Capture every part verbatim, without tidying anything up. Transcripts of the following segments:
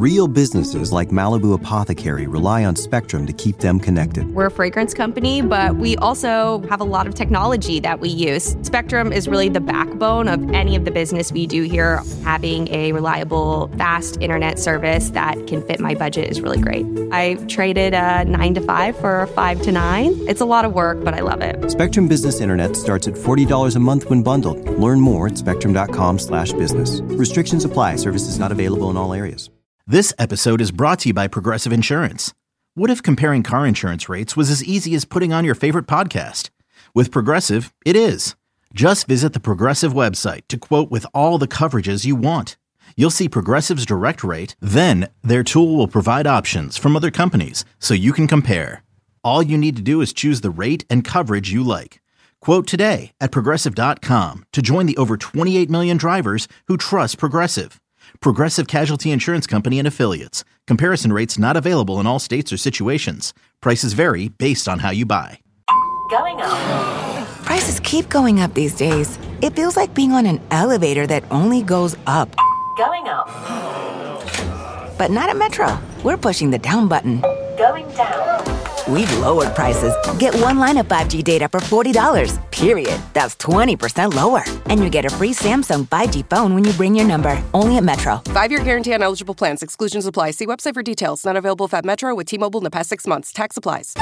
Real businesses like Malibu Apothecary rely on Spectrum to keep them connected. We're a fragrance company, but we also have a lot of technology that we use. Spectrum is really the backbone of any of the business we do here. Having a reliable, fast internet service that can fit my budget is really great. I traded a nine to five for a five to nine. It's a lot of work, but I love it. Spectrum Business Internet starts at forty dollars a month when bundled. Learn more at spectrum.com slash business. Restrictions apply. Services not available in all areas. This episode is brought to you by Progressive Insurance. What if comparing car insurance rates was as easy as putting on your favorite podcast? With Progressive, it is. Just visit the Progressive website to quote with all the coverages you want. You'll see Progressive's direct rate, then their tool will provide options from other companies so you can compare. All you need to do is choose the rate and coverage you like. Quote today at progressive dot com to join the over twenty-eight million drivers who trust Progressive. Progressive Casualty Insurance Company and Affiliates. Comparison rates not available in all states or situations. Prices vary based on how you buy. Going up. Prices keep going up these days. It feels like being on an elevator that only goes up. Going up. But not at Metro. We're pushing the down button. Going down. We've lowered prices. Get one line of five G data for forty dollars, period. That's twenty percent lower. And you get a free Samsung five G phone when you bring your number. Only at Metro. Five-year guarantee on eligible plans. Exclusions apply. See website for details. Not available at Metro with T-Mobile in the past six months. Tax applies.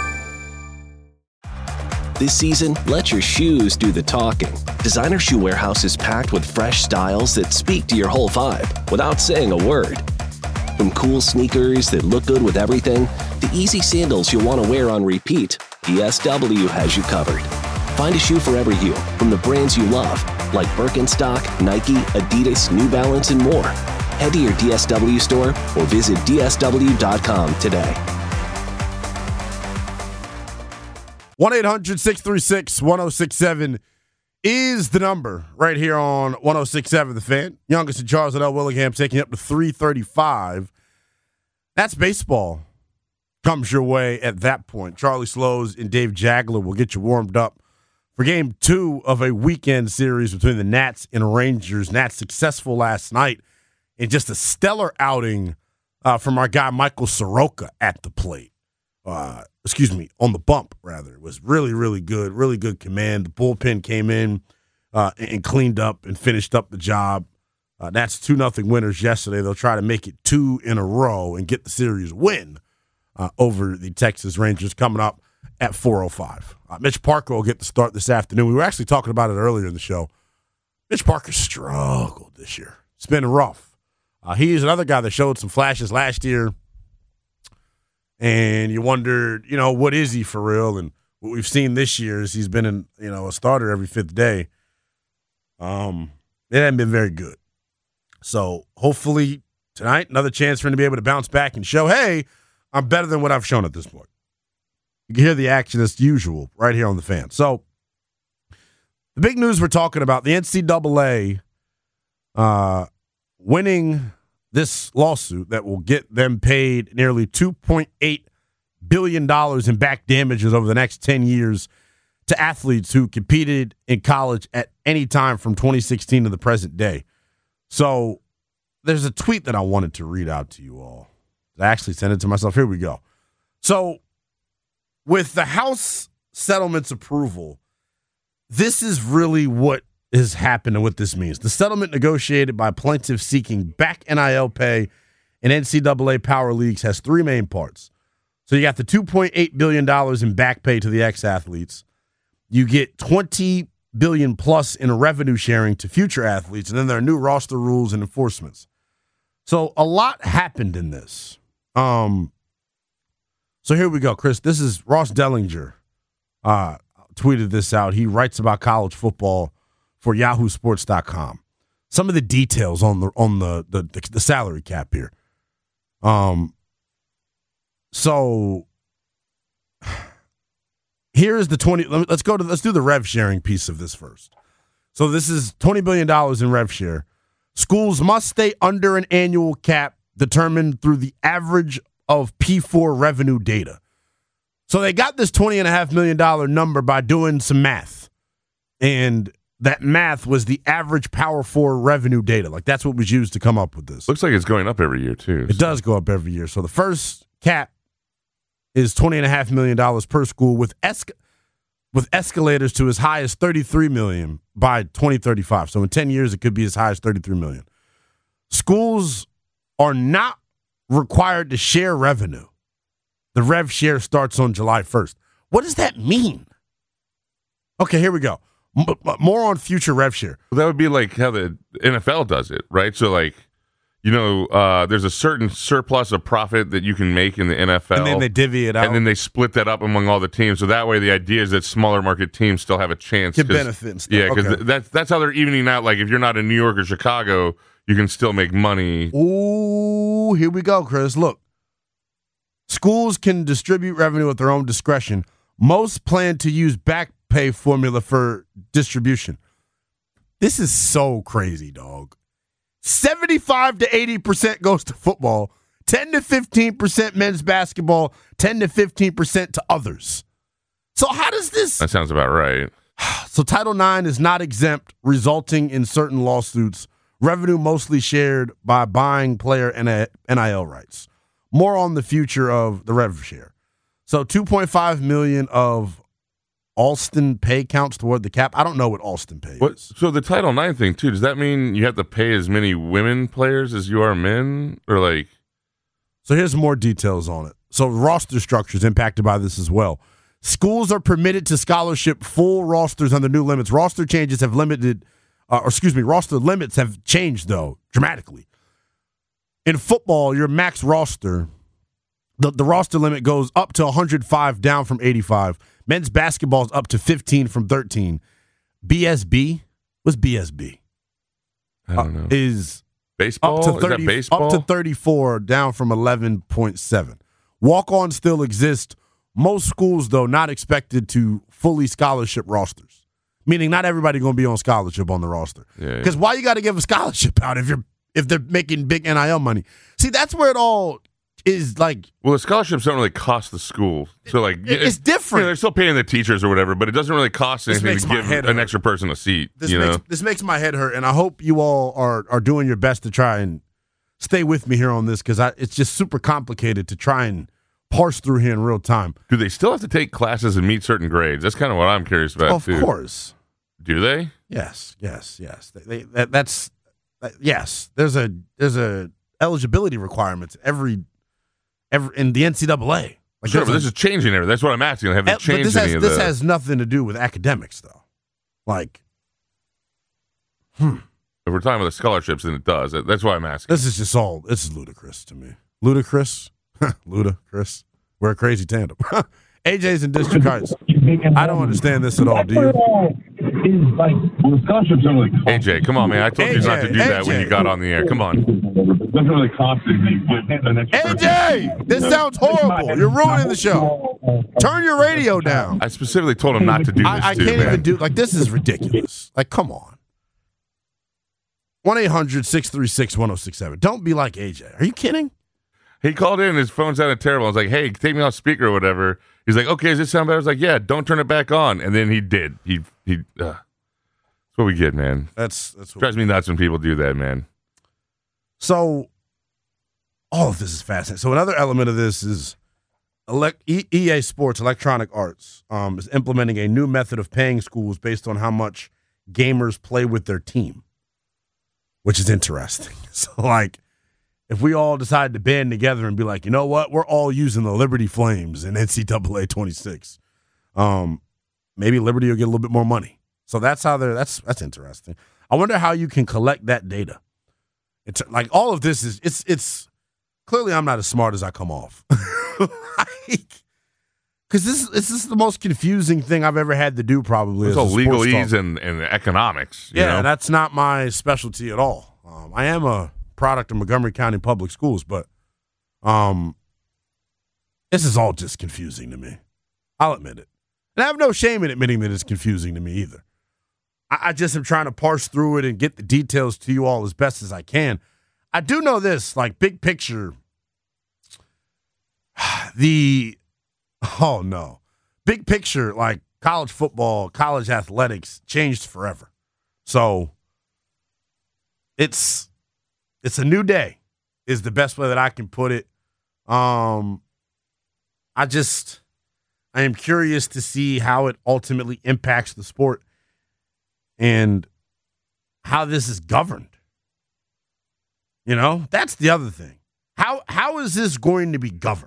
This season, let your shoes do the talking. Designer Shoe Warehouse is packed with fresh styles that speak to your whole vibe without saying a word. From cool sneakers that look good with everything, to easy sandals you'll want to wear on repeat, D S W has you covered. Find a shoe for every you, from the brands you love, like Birkenstock, Nike, Adidas, New Balance, and more. Head to your D S W store or visit D S W dot com today. one eight hundred six three six one oh six seven is the number right here on one oh six seven The Fan. Youngest and Charles L. Willingham taking up to three thirty-five. That's baseball. Comes your way at that point. Charlie Slows and Dave Jagler will get you warmed up for game two of a weekend series between the Nats and Rangers. Nats successful last night in just a stellar outing uh, from our guy Michael Soroka at the plate. Uh, excuse me, on the bump, rather. It was really, really good, really good command. The bullpen came in uh, and cleaned up and finished up the job. Uh, that's two nothing winners yesterday. They'll try to make it two in a row and get the series win uh, over the Texas Rangers coming up at four oh five. Uh, Mitch Parker will get the start this afternoon. We were actually talking about it earlier in the show. Mitch Parker struggled this year. It's been rough. Uh, he's another guy that showed some flashes last year. And you wondered, you know, what is he for real? And what we've seen this year is he's been in, you know, a starter every fifth day. Um, it hasn't been very good. So hopefully tonight, another chance for him to be able to bounce back and show, hey, I'm better than what I've shown at this point. You can hear the action as usual right here on The Fan. So the big news we're talking about, the N C double A uh, winning this lawsuit that will get them paid nearly two point eight billion dollars in back damages over the next ten years to athletes who competed in college at any time from twenty sixteen to the present day. So there's a tweet that I wanted to read out to you all. I actually sent it to myself. Here we go. So with the House settlement's approval, this is really what has happened and what this means. The settlement negotiated by plaintiffs seeking back N I L pay in N C double A Power Leagues has three main parts. So you got the two point eight billion dollars in back pay to the ex-athletes. You get twenty billion dollars plus in revenue sharing to future athletes, and then there are new roster rules and enforcements. So a lot happened in this. Um, so here we go, Chris. This is Ross Dellinger uh, tweeted this out. He writes about college football for yahoo sports dot com. Some of the details on the on the the, the, the salary cap here. Um. So here's the twenty. Let's go to let's do the rev sharing piece of this first. So this is twenty billion dollars in rev share. Schools must stay under an annual cap determined through the average of P four revenue data. So they got this twenty and a half million dollar number by doing some math, and that math was the average Power Four revenue data. Like, that's what was used to come up with this. Looks like it's going up every year, too. It so. does go up every year. So the first cap is twenty point five million dollars per school with esc- with escalators to as high as thirty-three million dollars by twenty thirty-five. So in ten years, it could be as high as thirty-three million dollars. Schools are not required to share revenue. The rev share starts on July first. What does that mean? Okay, here we go. M- more on future rev share. Well, that would be like how the N F L does it, right? So, like, you know, uh, there's a certain surplus of profit that you can make in the N F L. And then they divvy it out. And then they split that up among all the teams. So that way the idea is that smaller market teams still have a chance. Can benefit and stuff. Yeah, because okay. th- that's, that's how they're evening out. Like, if you're not in New York or Chicago, you can still make money. Ooh, here we go, Chris. Look, schools can distribute revenue at their own discretion. Most plan to use back pay formula for distribution. This is so crazy, dog. seventy-five to eighty percent goes to football, ten to fifteen percent men's basketball, ten to fifteen percent to others. So how does this... That sounds about right. So Title nine is not exempt, resulting in certain lawsuits. Revenue mostly shared by buying player N I L rights. More on the future of the rev share. So two point five million dollars of Alston pay counts toward the cap. I don't know what Alston pay what, is. So the Title nine thing, too, does that mean you have to pay as many women players as you are men? Or like... So here's more details on it. So roster structure is impacted by this as well. Schools are permitted to scholarship full rosters under new limits. Roster changes have limited, uh, or excuse me, roster limits have changed, though, dramatically. In football, your max roster, the, the roster limit goes up to one hundred five, down from eighty-five. Men's basketball is up to fifteen from thirteen. B S B? What's B S B? I don't know. Uh, is baseball? Up to thirty, is that baseball? Up to thirty-four, down from eleven point seven. Walk-on still exist. Most schools, though, not expected to fully scholarship rosters. Meaning not everybody going to be on scholarship on the roster. Because yeah, yeah. why you got to give a scholarship out if you're if they're making big N I L money? See, that's where it all is like. Well, the scholarships don't really cost the school. So, like, it, it's different. You know, they're still paying the teachers or whatever, but it doesn't really cost This anything to makes my head give an hurt. extra person a seat. This you makes know? this makes my head hurt, and I hope you all are are doing your best to try and stay with me here on this because it's just super complicated to try and parse through here in real time. Do they still have to take classes and meet certain grades? That's kind of what I'm curious about, Of too. course. Do they? Yes, yes, yes. They, they, that, that's that, yes. There's a there's a eligibility requirements every every in the N C double A. Like sure, but this is changing everything. That's what I'm asking. Have they but changed this has, any of this the... has nothing to do with academics, though. Like, hmm. If we're talking about the scholarships, then it does. That's why I'm asking. This is just all. This is ludicrous to me. Ludicrous, ludicrous. We're a crazy tandem. A J's in District Heights. I don't understand this at all. Do you? A J, come on, man. I told A J, you not to do that A J. when you got on the air. Come on. Doesn't really cost anything. A J, this sounds horrible. You're ruining the show. Turn your radio down. I specifically told him not to do this, I, I too, can't man. even do like this is ridiculous. Like, come on. one eight hundred six three six one oh six seven. Don't be like A J. Are you kidding? He called in, his phone sounded terrible. I was like, hey, take me off speaker or whatever. He's like, okay, does this sound better? I was like, yeah, don't turn it back on. And then he did. He, he, uh, that's what we get, man. That's, that's what Drives me nuts when people do that, man. So, all of this is fascinating. So, another element of this is elect- E A Sports, Electronic Arts, um, is implementing a new method of paying schools based on how much gamers play with their team, which is interesting. So, like, if we all decide to band together and be like, you know what, we're all using the Liberty Flames in N C double A twenty-six, um, maybe Liberty will get a little bit more money. So that's how they're. That's that's interesting. I wonder how you can collect that data. It's like all of this is. It's it's clearly I'm not as smart as I come off. Like, because this this is the most confusing thing I've ever had to do. Probably It's as a all sports legalese talk. and, and economics. You Yeah, know? that's not my specialty at all. Um, I am a product of Montgomery County Public Schools, but um, this is all just confusing to me. I'll admit it. And I have no shame in admitting that it's confusing to me either. I, I just am trying to parse through it and get the details to you all as best as I can. I do know this, like, big picture, the, oh no, big picture, like college football, college athletics changed forever. So it's it's a new day is the best way that I can put it. Um, I just I am curious to see how it ultimately impacts the sport and how this is governed. You know, that's the other thing. How how is this going to be governed?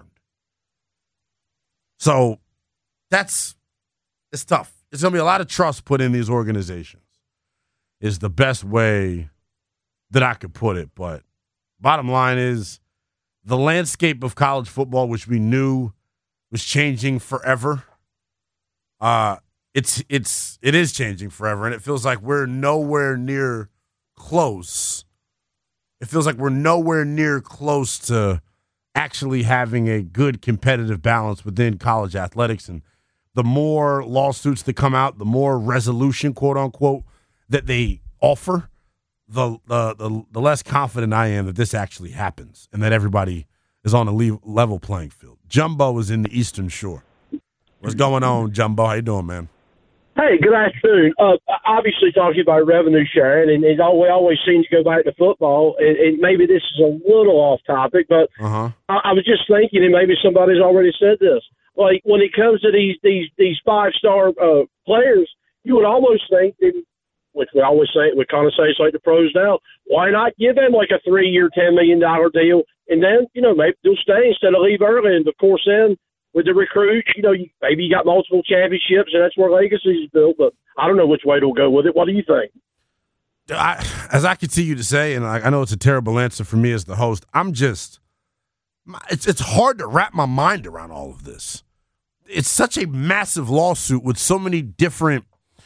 So that's it's tough. It's going to be a lot of trust put in these organizations is the best way that I could put it. But bottom line is the landscape of college football, which we knew was changing forever, uh, it's it's it is changing forever, and it feels like we're nowhere near close. It feels like we're nowhere near close to actually having a good competitive balance within college athletics. And the more lawsuits that come out, the more resolution, quote unquote, that they offer, the the the, the less confident I am that this actually happens and that everybody is on a le- level playing field. Jumbo is in the Eastern Shore. What's going on, Jumbo? How you doing, man? Hey, good afternoon. Uh, obviously, talking about revenue sharing, and it always, always seems to go back to football. And, and maybe this is a little off topic, but uh-huh. I, I was just thinking, and maybe somebody's already said this. Like when it comes to these these these five star uh, players, you would almost think, that, which we always say, we kind of say it's like the pros now. Why not give them like a three year, ten million dollar deal, and then you know maybe they'll stay instead of leave early. And of course, then. With the recruits, you know, you, maybe you got multiple championships, and that's where legacy is built. But I don't know which way it'll go with it. What do you think? I, as I continue to say, and I, I know it's a terrible answer for me as the host, I'm just it's it's hard to wrap my mind around all of this. It's such a massive lawsuit with so many different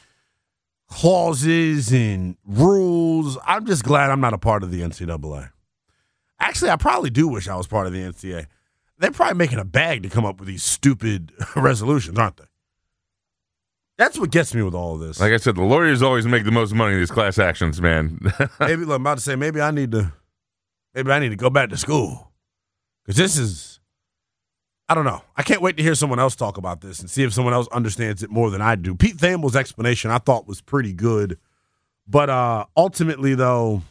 clauses and rules. I'm just glad I'm not a part of the N C double A. Actually, I probably do wish I was part of the N C double A. They're probably making a bag to come up with these stupid resolutions, aren't they? That's what gets me with all of this. Like I said, the lawyers always make the most money in these class actions, man. maybe look, I'm about to say maybe I need to, maybe I need to go back to school because this is, I don't know. I can't wait to hear someone else talk about this and see if someone else understands it more than I do. Pete Thamel's explanation I thought was pretty good, but uh, ultimately though,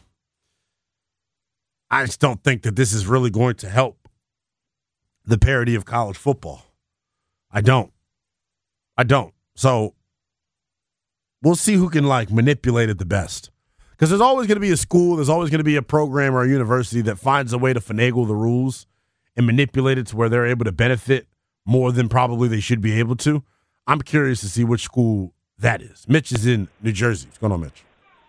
I just don't think that this is really going to help the parity of college football. I don't. I don't. So we'll see who can like manipulate it the best. Because there's always going to be a school, there's always going to be a program or a university that finds a way to finagle the rules and manipulate it to where they're able to benefit more than probably they should be able to. I'm curious to see which school that is. Mitch is in New Jersey. What's going on, Mitch?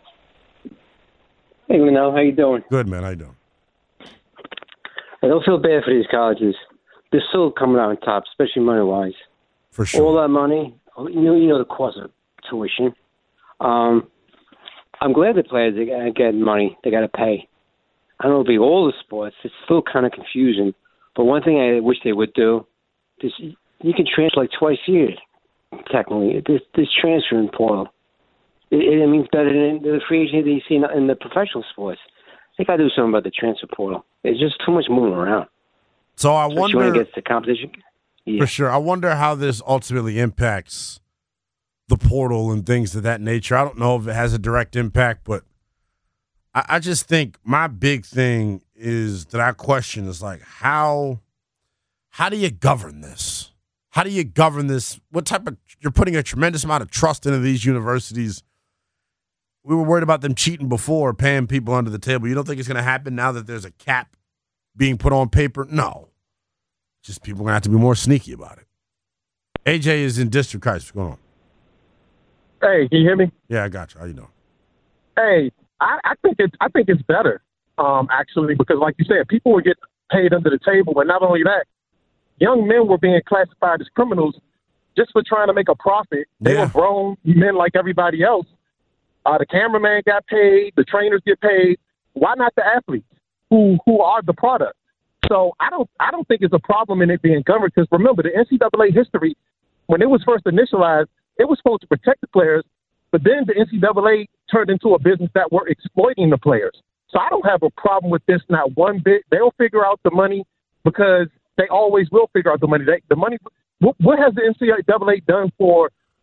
Hey, Manel, how you doing? Good, man. How you doing? I don't feel bad for these colleges. They're still coming out on top, especially money-wise. For sure. All that money, you know, you know the cost of tuition. Um, I'm glad the players are getting money. They got to pay. I don't know if it'll be all the sports. It's still kind of confusing. But one thing I wish they would do is you can transfer like twice a year, technically. This, this transferring portal. It, it means better than the free agent that you see in, in the professional sports. They got to do something about the transfer portal. There's just too much moving around. So I wonder. When it gets to competition. Yeah. For sure. I wonder how this ultimately impacts the portal and things of that nature. I don't know if it has a direct impact, but I, I just think my big thing is that I question is like how how do you govern this? How do you govern this? What type of you're putting a tremendous amount of trust into these universities. We were worried about them cheating before, paying people under the table. You don't think it's going to happen now that there's a cap being put on paper? No. Just people are going to have to be more sneaky about it. A J is in District Heights. What's going on? Hey, can you hear me? Yeah, I got you. How you doing? Hey, I, I think it's I think it's better, um, actually, because like you said, people would get paid under the table, but not only that, young men were being classified as criminals just for trying to make a profit. They Yeah. were grown men like everybody else. Uh, the cameraman got paid. The trainers get paid. Why not the athletes who who are the product? So I don't I don't think it's a problem in it being governed because remember the N C double A history when it was first initialized, it was supposed to protect the players, but then the N C double A turned into a business that were exploiting the players. So I don't have a problem with this, not one bit. They'll figure out the money because they always will figure out the money. They, the money. What, what has the N C double A done for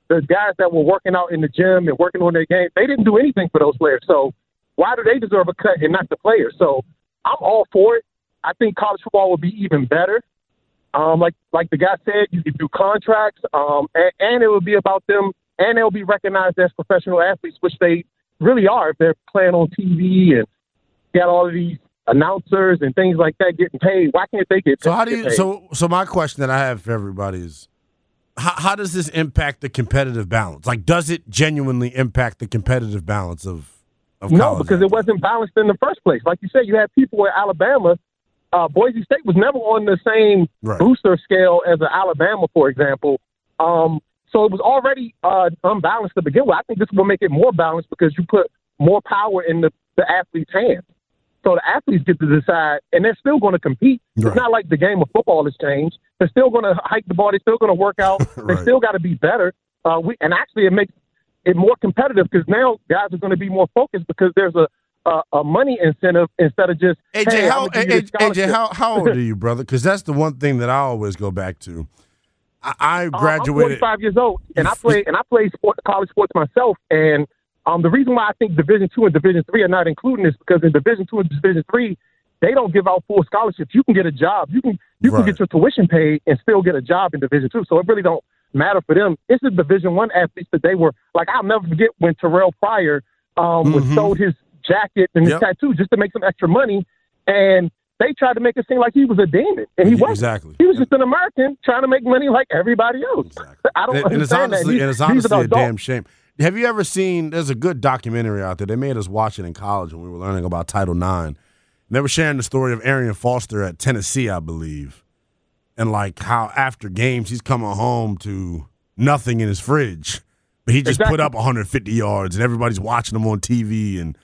the guys that were working out in the gym and working on their game, they didn't do anything for those players. So why do they deserve a cut and not the players? So I'm all for it. I think college football would be even better. Um, like like the guy said, you could do contracts, um, and, and it would be about them, and they'll be recognized as professional athletes, which they really are if they're playing on T V and got all of these announcers and things like that getting paid. Why can't they get paid? So how do you? So so my question that I have for everybody is, how, how does this impact the competitive balance? Like, does it genuinely impact the competitive balance of of no, college? Because it wasn't balanced in the first place. Like you said, you had people at Alabama. Uh, Boise State was never on the same right. booster scale as a Alabama, for example. Um, so it was already uh, unbalanced to begin with. I think this will make it more balanced because you put more power in the, the athlete's hands. So the athletes get to decide, and they're still going to compete. Right. It's not like the game of football has changed. They're still going to hike the ball. They're still going to work out. right. They still got to be better. Uh, we, and actually, it makes it more competitive because now guys are going to be more focused because there's a A, a money incentive instead of just A J. Hey, how, A J, how how old are are you, brother? Because that's the one thing that I always go back to. I, I graduated. Uh, I'm forty-five years old, and I play and I play sport, college sports myself. And um, the reason why I think Division Two and Division Three are not including this because in Division Two and Division Three, they don't give out full scholarships. You can get a job. You can you right. can get your tuition paid and still get a job in Division Two. So it really don't matter for them. It's the Division One athletes that they were like. I'll never forget when Terrell Pryor um, mm-hmm. sold his jacket and his yep. tattoo just to make some extra money, and they tried to make it seem like he was a demon, and he wasn't. Exactly. He was just an American trying to make money like everybody else. Exactly. I don't and, and it's understand honestly, that. And it's honestly a damn shame. Have you ever seen? There's a good documentary out there. They made us watch it in college when we were learning about Title nine. And they were sharing the story of Arian Foster at Tennessee, I believe, and like how after games he's coming home to nothing in his fridge, but he just exactly. put up one hundred fifty yards, and everybody's watching him on T V and.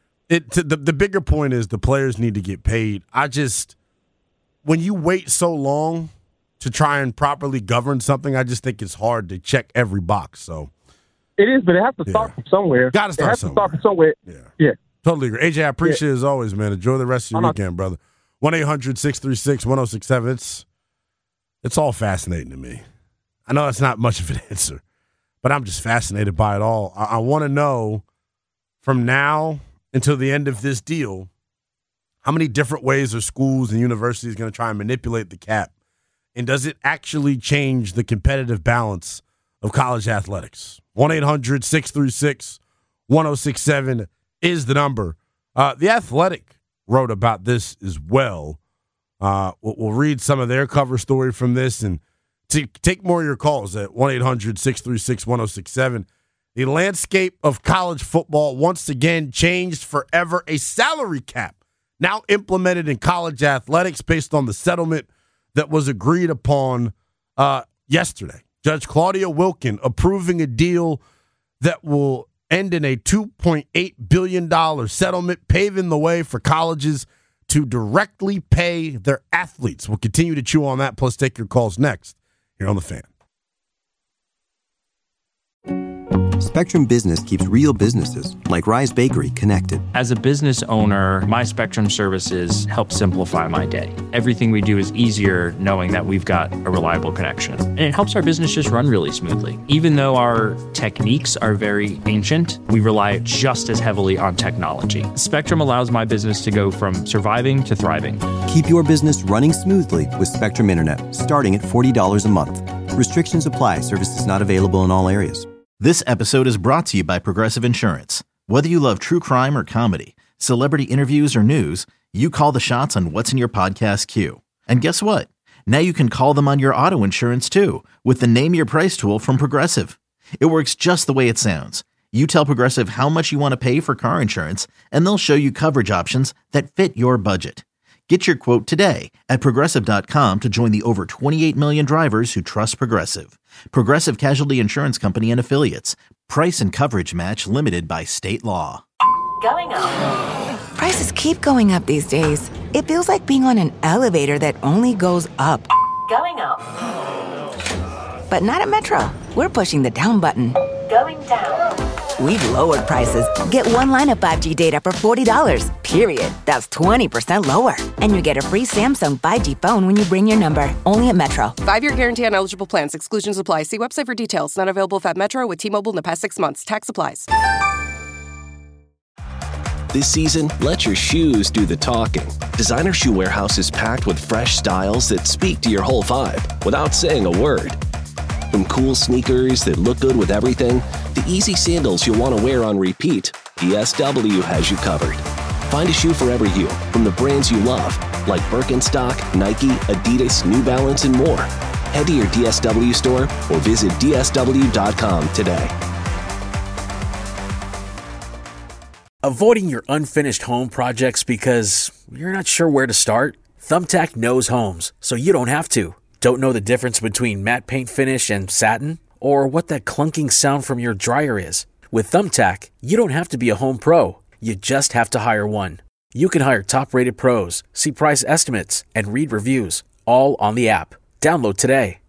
It the the bigger point is the players need to get paid. I just when you wait so long to try and properly govern something, I just think it's hard to check every box. So it is, but it has to start yeah. from somewhere. Got to start it has somewhere. to start from somewhere. Yeah, yeah, totally agree. A J, I appreciate yeah. it as always, man. Enjoy the rest of your I'm weekend, not- brother. One eight hundred six three six one zero six seven. It's it's all fascinating to me. I know that's not much of an answer, but I'm just fascinated by it all. I, I want to know from now until the end of this deal, how many different ways are schools and universities going to try and manipulate the cap? And does it actually change the competitive balance of college athletics? one eight hundred six three six one zero six seven is the number. Uh, the Athletic wrote about this as well. Uh, we'll, we'll read some of their cover story from this and to take more of your calls at one eight hundred six three six one zero six seven. The landscape of college football once again changed forever. A salary cap now implemented in college athletics based on the settlement that was agreed upon uh, yesterday. Judge Claudia Wilkin approving a deal that will end in a two point eight billion dollars settlement, paving the way for colleges to directly pay their athletes. We'll continue to chew on that, plus take your calls next here on The Fan. Spectrum Business keeps real businesses, like Rise Bakery, connected. As a business owner, my Spectrum services help simplify my day. Everything we do is easier knowing that we've got a reliable connection. And it helps our business just run really smoothly. Even though our techniques are very ancient, we rely just as heavily on technology. Spectrum allows my business to go from surviving to thriving. Keep your business running smoothly with Spectrum Internet, starting at forty dollars a month. Restrictions apply. Services not available in all areas. This episode is brought to you by Progressive Insurance. Whether you love true crime or comedy, celebrity interviews or news, you call the shots on what's in your podcast queue. And guess what? Now you can call them on your auto insurance too with the Name Your Price tool from Progressive. It works just the way it sounds. You tell Progressive how much you want to pay for car insurance, and they'll show you coverage options that fit your budget. Get your quote today at Progressive dot com to join the over twenty-eight million drivers who trust Progressive. Progressive Casualty Insurance Company and Affiliates. Price and coverage match limited by state law. Going up. Prices keep going up these days. It feels like being on an elevator that only goes up. Going up. But not at Metro. We're pushing the down button. Going down. we've lowered prices. Get one line of five G data for forty dollars, period. That's twenty percent lower. And you get a free Samsung five G phone when you bring your number. Only at Metro. Five-year guarantee on eligible plans. Exclusions apply. See website for details. Not available if at Metro with T-Mobile in the past six months. Tax applies. This season, let your shoes do the talking. Designer Shoe Warehouse is packed with fresh styles that speak to your whole vibe without saying a word. From cool sneakers that look good with everything, to easy sandals you'll want to wear on repeat, D S W has you covered. Find a shoe for every you from the brands you love, like Birkenstock, Nike, Adidas, New Balance, and more. Head to your D S W store or visit D S W dot com today. Avoiding your unfinished home projects because you're not sure where to start? Thumbtack knows homes, so you don't have to. Don't know the difference between matte paint finish and satin? Or what that clunking sound from your dryer is? With Thumbtack, you don't have to be a home pro. You just have to hire one. You can hire top-rated pros, see price estimates, and read reviews, all on the app. Download today.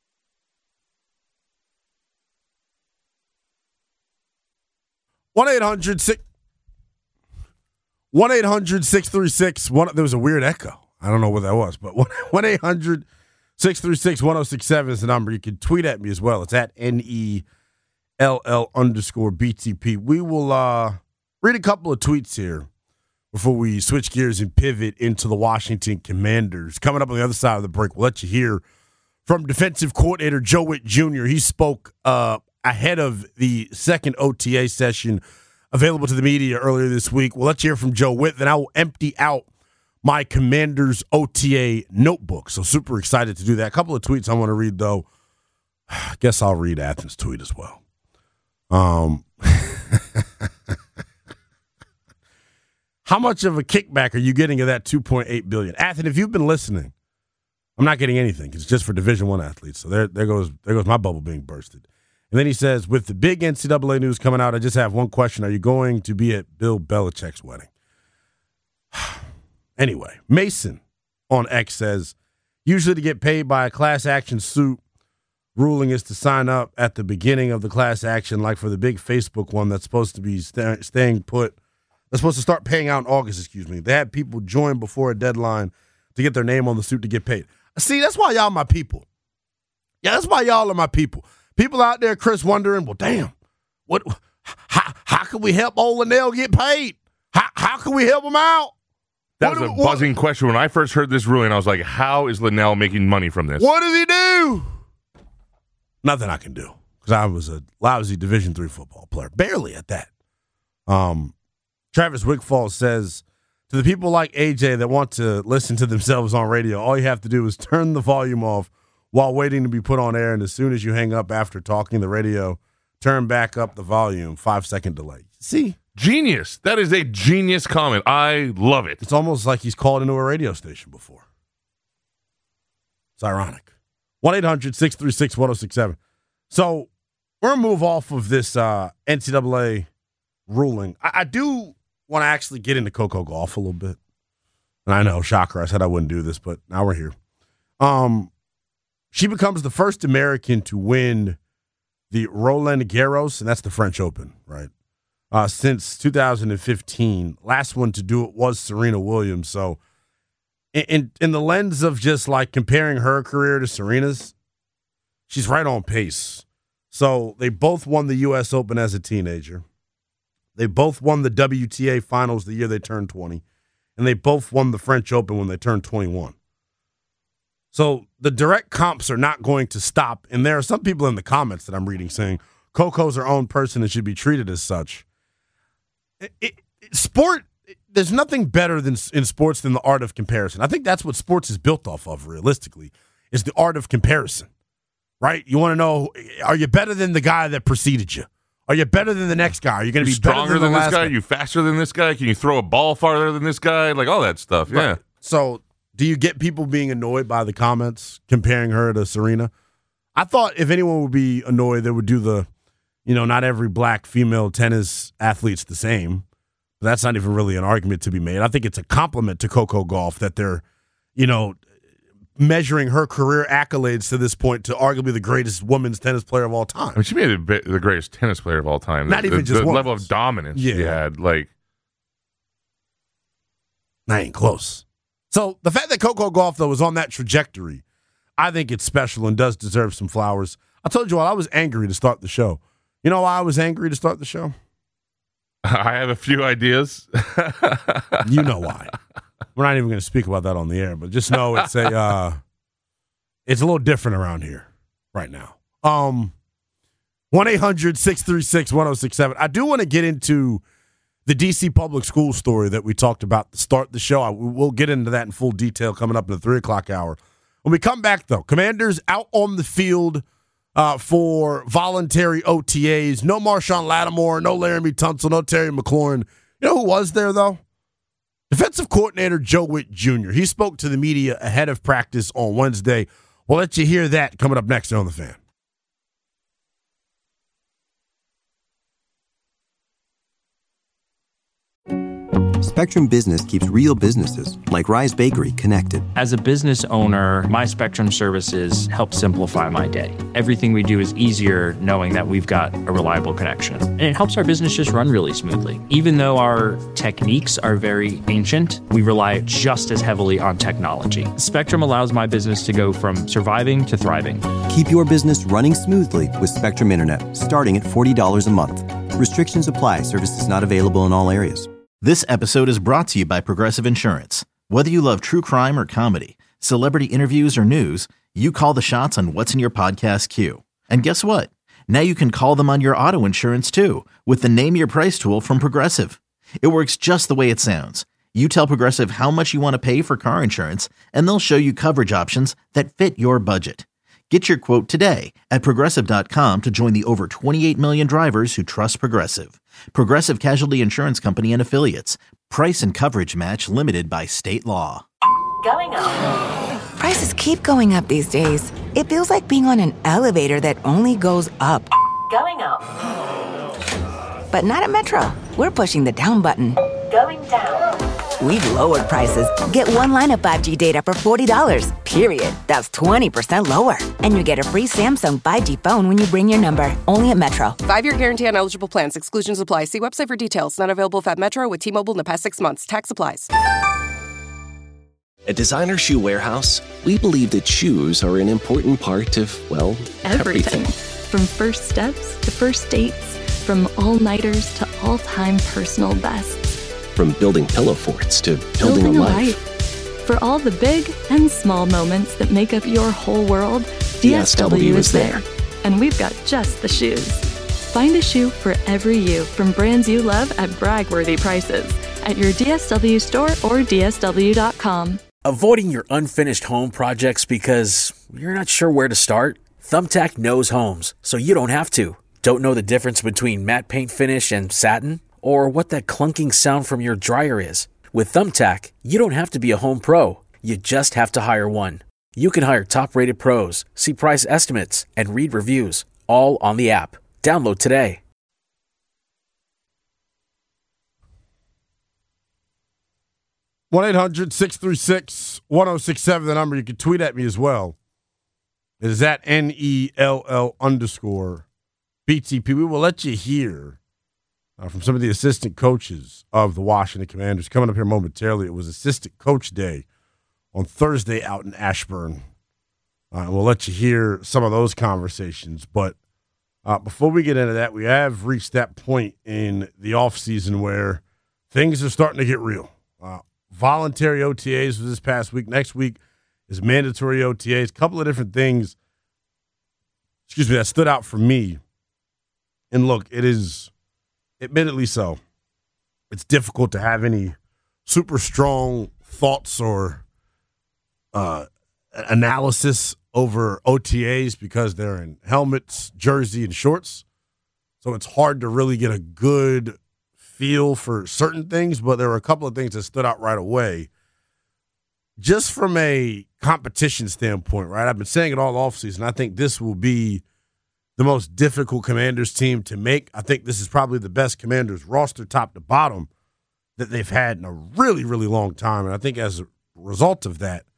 one eight hundred six one eight hundred six three six one There was a weird echo. I don't know what that was, but one eight hundred six three six one oh six seven is the number. You can tweet at me as well. It's at N E L L underscore B T P. We will uh, read a couple of tweets here before we switch gears and pivot into the Washington Commanders. Coming up on the other side of the break, we'll let you hear from defensive coordinator Joe Whitt Junior He spoke uh, ahead of the second O T A session available to the media earlier this week. We'll let you hear from Joe Whitt, then I will empty out my Commanders O T A notebook. So super excited to do that. A couple of tweets I want to read, though. I guess I'll read Athens' tweet as well. Um, how much of a kickback are you getting of that two point eight billion dollars? Athens, if you've been listening, I'm not getting anything. It's just for Division One athletes. So there, there goes, there goes my bubble being bursted. And then he says, with the big N C double A news coming out, I just have one question. Are you going to be at Bill Belichick's wedding? Anyway, Mason on X says, usually to get paid by a class action suit, ruling is to sign up at the beginning of the class action, like for the big Facebook one that's supposed to be st- staying put. That's supposed to start paying out in August, excuse me. They had people join before a deadline to get their name on the suit to get paid. See, that's why y'all my people. Yeah, that's why y'all are my people. People out there, Chris, wondering, well, damn, what? How, how can we help old Linnell get paid? How, how can we help him out? That what was a do, buzzing what? question. When I first heard this ruling, I was like, how is Linnell making money from this? What does he do? Nothing I can do because I was a lousy Division three football player, barely at that. Um, Travis Wigfall says, to the people like A J that want to listen to themselves on radio, all you have to do is turn the volume off while waiting to be put on air, and as soon as you hang up after talking the radio, turn back up the volume, five-second delay. See? Genius. That is a genius comment. I love it. It's almost like he's called into a radio station before. It's ironic. one eight hundred six three six one oh six seven So we're going to move off of this uh, N C double A ruling. I, I do want to actually get into Coco Gauff a little bit. And I know, shocker, I said I wouldn't do this, but now we're here. Um, she becomes the first American to win the Roland Garros, and that's the French Open, right? Uh, since two thousand fifteen. Last one to do it was Serena Williams. So in, in in the lens of just like comparing her career to Serena's, she's right on pace. So they both won the U S Open as a teenager. They both won the W T A finals the year they turned twenty. And they both won the French Open when they turned twenty-one. So the direct comps are not going to stop. And there are some people in the comments that I'm reading saying Coco's her own person and should be treated as such. It, it, it, sport, it, there's nothing better than in sports than the art of comparison. I think that's what sports is built off of, realistically, is the art of comparison, right? You want to know, are you better than the guy that preceded you? Are you better than the next guy? Are you going to be stronger better than, than the this last guy? guy? Are you faster than this guy? Can you throw a ball farther than this guy? Like all that stuff, yeah. Right. So do you get people being annoyed by the comments comparing her to Serena? I thought if anyone would be annoyed, they would do the, you know, not every black female tennis athlete's the same. But that's not even really an argument to be made. I think it's a compliment to Coco Gauff that they're, you know, measuring her career accolades to this point to arguably the greatest women's tennis player of all time. I mean, she made it bit- the greatest tennis player of all time. Not the, even the, just the once. level of dominance Yeah. she had. Like, I ain't close. So the fact that Coco Gauff, though, is on that trajectory, I think it's special and does deserve some flowers. I told you all I was angry to start the show. You know why I was angry to start the show? I have a few ideas. You know why. We're not even going to speak about that on the air, but just know it's a uh, it's a little different around here right now. Um, one eight hundred six three six one oh six seven. I do want to get into the D C public school story that we talked about to start the show. I, we'll get into that in full detail coming up in the three o'clock hour. When we come back, though, Commanders out on the field uh, for voluntary O T As. No Marshawn Lattimore, no Laramie Tunsil, no Terry McLaurin. You know who was there, though? Defensive coordinator Joe Witt Junior He spoke to the media ahead of practice on Wednesday. We'll let you hear that coming up next on The Fan. Spectrum Business keeps real businesses, like Rise Bakery, connected. As a business owner, my Spectrum services help simplify my day. Everything we do is easier knowing that we've got a reliable connection. And it helps our business just run really smoothly. Even though our techniques are very ancient, we rely just as heavily on technology. Spectrum allows my business to go from surviving to thriving. Keep your business running smoothly with Spectrum Internet, starting at forty dollars a month. Restrictions apply. Services not available in all areas. This episode is brought to you by Progressive Insurance. Whether you love true crime or comedy, celebrity interviews or news, you call the shots on what's in your podcast queue. And guess what? Now you can call them on your auto insurance too with the Name Your Price tool from Progressive. It works just the way it sounds. You tell Progressive how much you want to pay for car insurance, and they'll show you coverage options that fit your budget. Get your quote today at Progressive dot com to join the over twenty-eight million drivers who trust Progressive. Progressive Casualty Insurance Company and Affiliates. Price and coverage match limited by state law. Going up. Prices keep going up these days. It feels like being on an elevator that only goes up. Going up. But not at Metro. We're pushing the down button. Going down. We've lowered prices. Get one line of five G data for forty dollars, period. That's twenty percent lower. And you get a free Samsung five G phone when you bring your number. Only at Metro. Five-year guarantee on eligible plans. Exclusions apply. See website for details. Not available at Metro with T-Mobile in the past six months. Tax applies. At Designer Shoe Warehouse, we believe that shoes are an important part of, well, everything. everything. From first steps to first dates, from all-nighters to all-time personal bests. From building pillow forts to building, Building a a life. life. For all the big and small moments that make up your whole world, D S W is there. And we've got just the shoes. Find a shoe for every you from brands you love at brag-worthy prices at your D S W store or D S W dot com. Avoiding your unfinished home projects because you're not sure where to start? Thumbtack knows homes, so you don't have to. Don't know the difference between matte paint finish and satin? Or what that clunking sound from your dryer is? With Thumbtack, you don't have to be a home pro. You just have to hire one. You can hire top-rated pros, see price estimates, and read reviews, all on the app. Download today. one eight hundred six three six one oh six seven, the number. You can tweet at me as well. It is at N E L L underscore B T P. We will let you hear uh, from some of the assistant coaches of the Washington Commanders. Coming up here momentarily, it was Assistant Coach Day on Thursday out in Ashburn. Uh, and we'll let you hear some of those conversations. But uh, before we get into that, we have reached that point in the offseason where things are starting to get real. Uh, voluntary O T As was this past week. Next week is mandatory O T As. A couple of different things, excuse me, that stood out for me. And look, it is admittedly so. It's difficult to have any super strong thoughts or uh, analysis over O T As because they're in helmets, jersey, and shorts. So it's hard to really get a good feel for certain things, but there were a couple of things that stood out right away. Just from a competition standpoint, right? I've been saying it all offseason. I think this will be the most difficult Commanders team to make. I think this is probably the best Commanders roster top to bottom that they've had in a really, really long time. And I think as a result of that,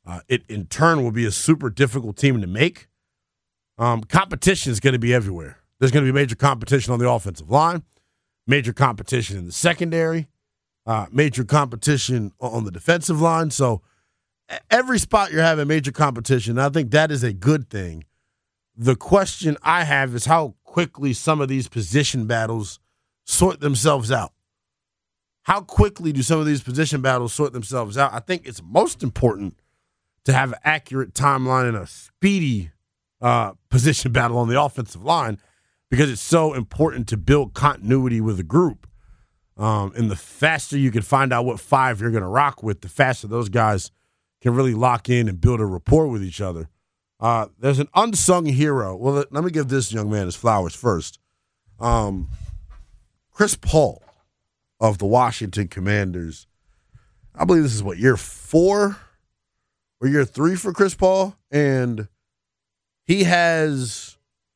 Uh, it, in turn, will be a super difficult team to make. Um, competition is going to be everywhere. There's going to be major competition on the offensive line, major competition in the secondary, uh, major competition on the defensive line. So every spot you're having major competition. I think that is a good thing. The question I have is how quickly some of these position battles sort themselves out. How quickly do some of these position battles sort themselves out? I think it's most important to have an accurate timeline and a speedy uh, position battle on the offensive line because it's so important to build continuity with a group. Um, and the faster you can find out what five you're going to rock with, the faster those guys can really lock in and build a rapport with each other. Uh, there's an unsung hero. Well, let me give this young man his flowers first. Um, Chris Paul of the Washington Commanders. I believe this is what, year four or year three for Chris Paul? And he has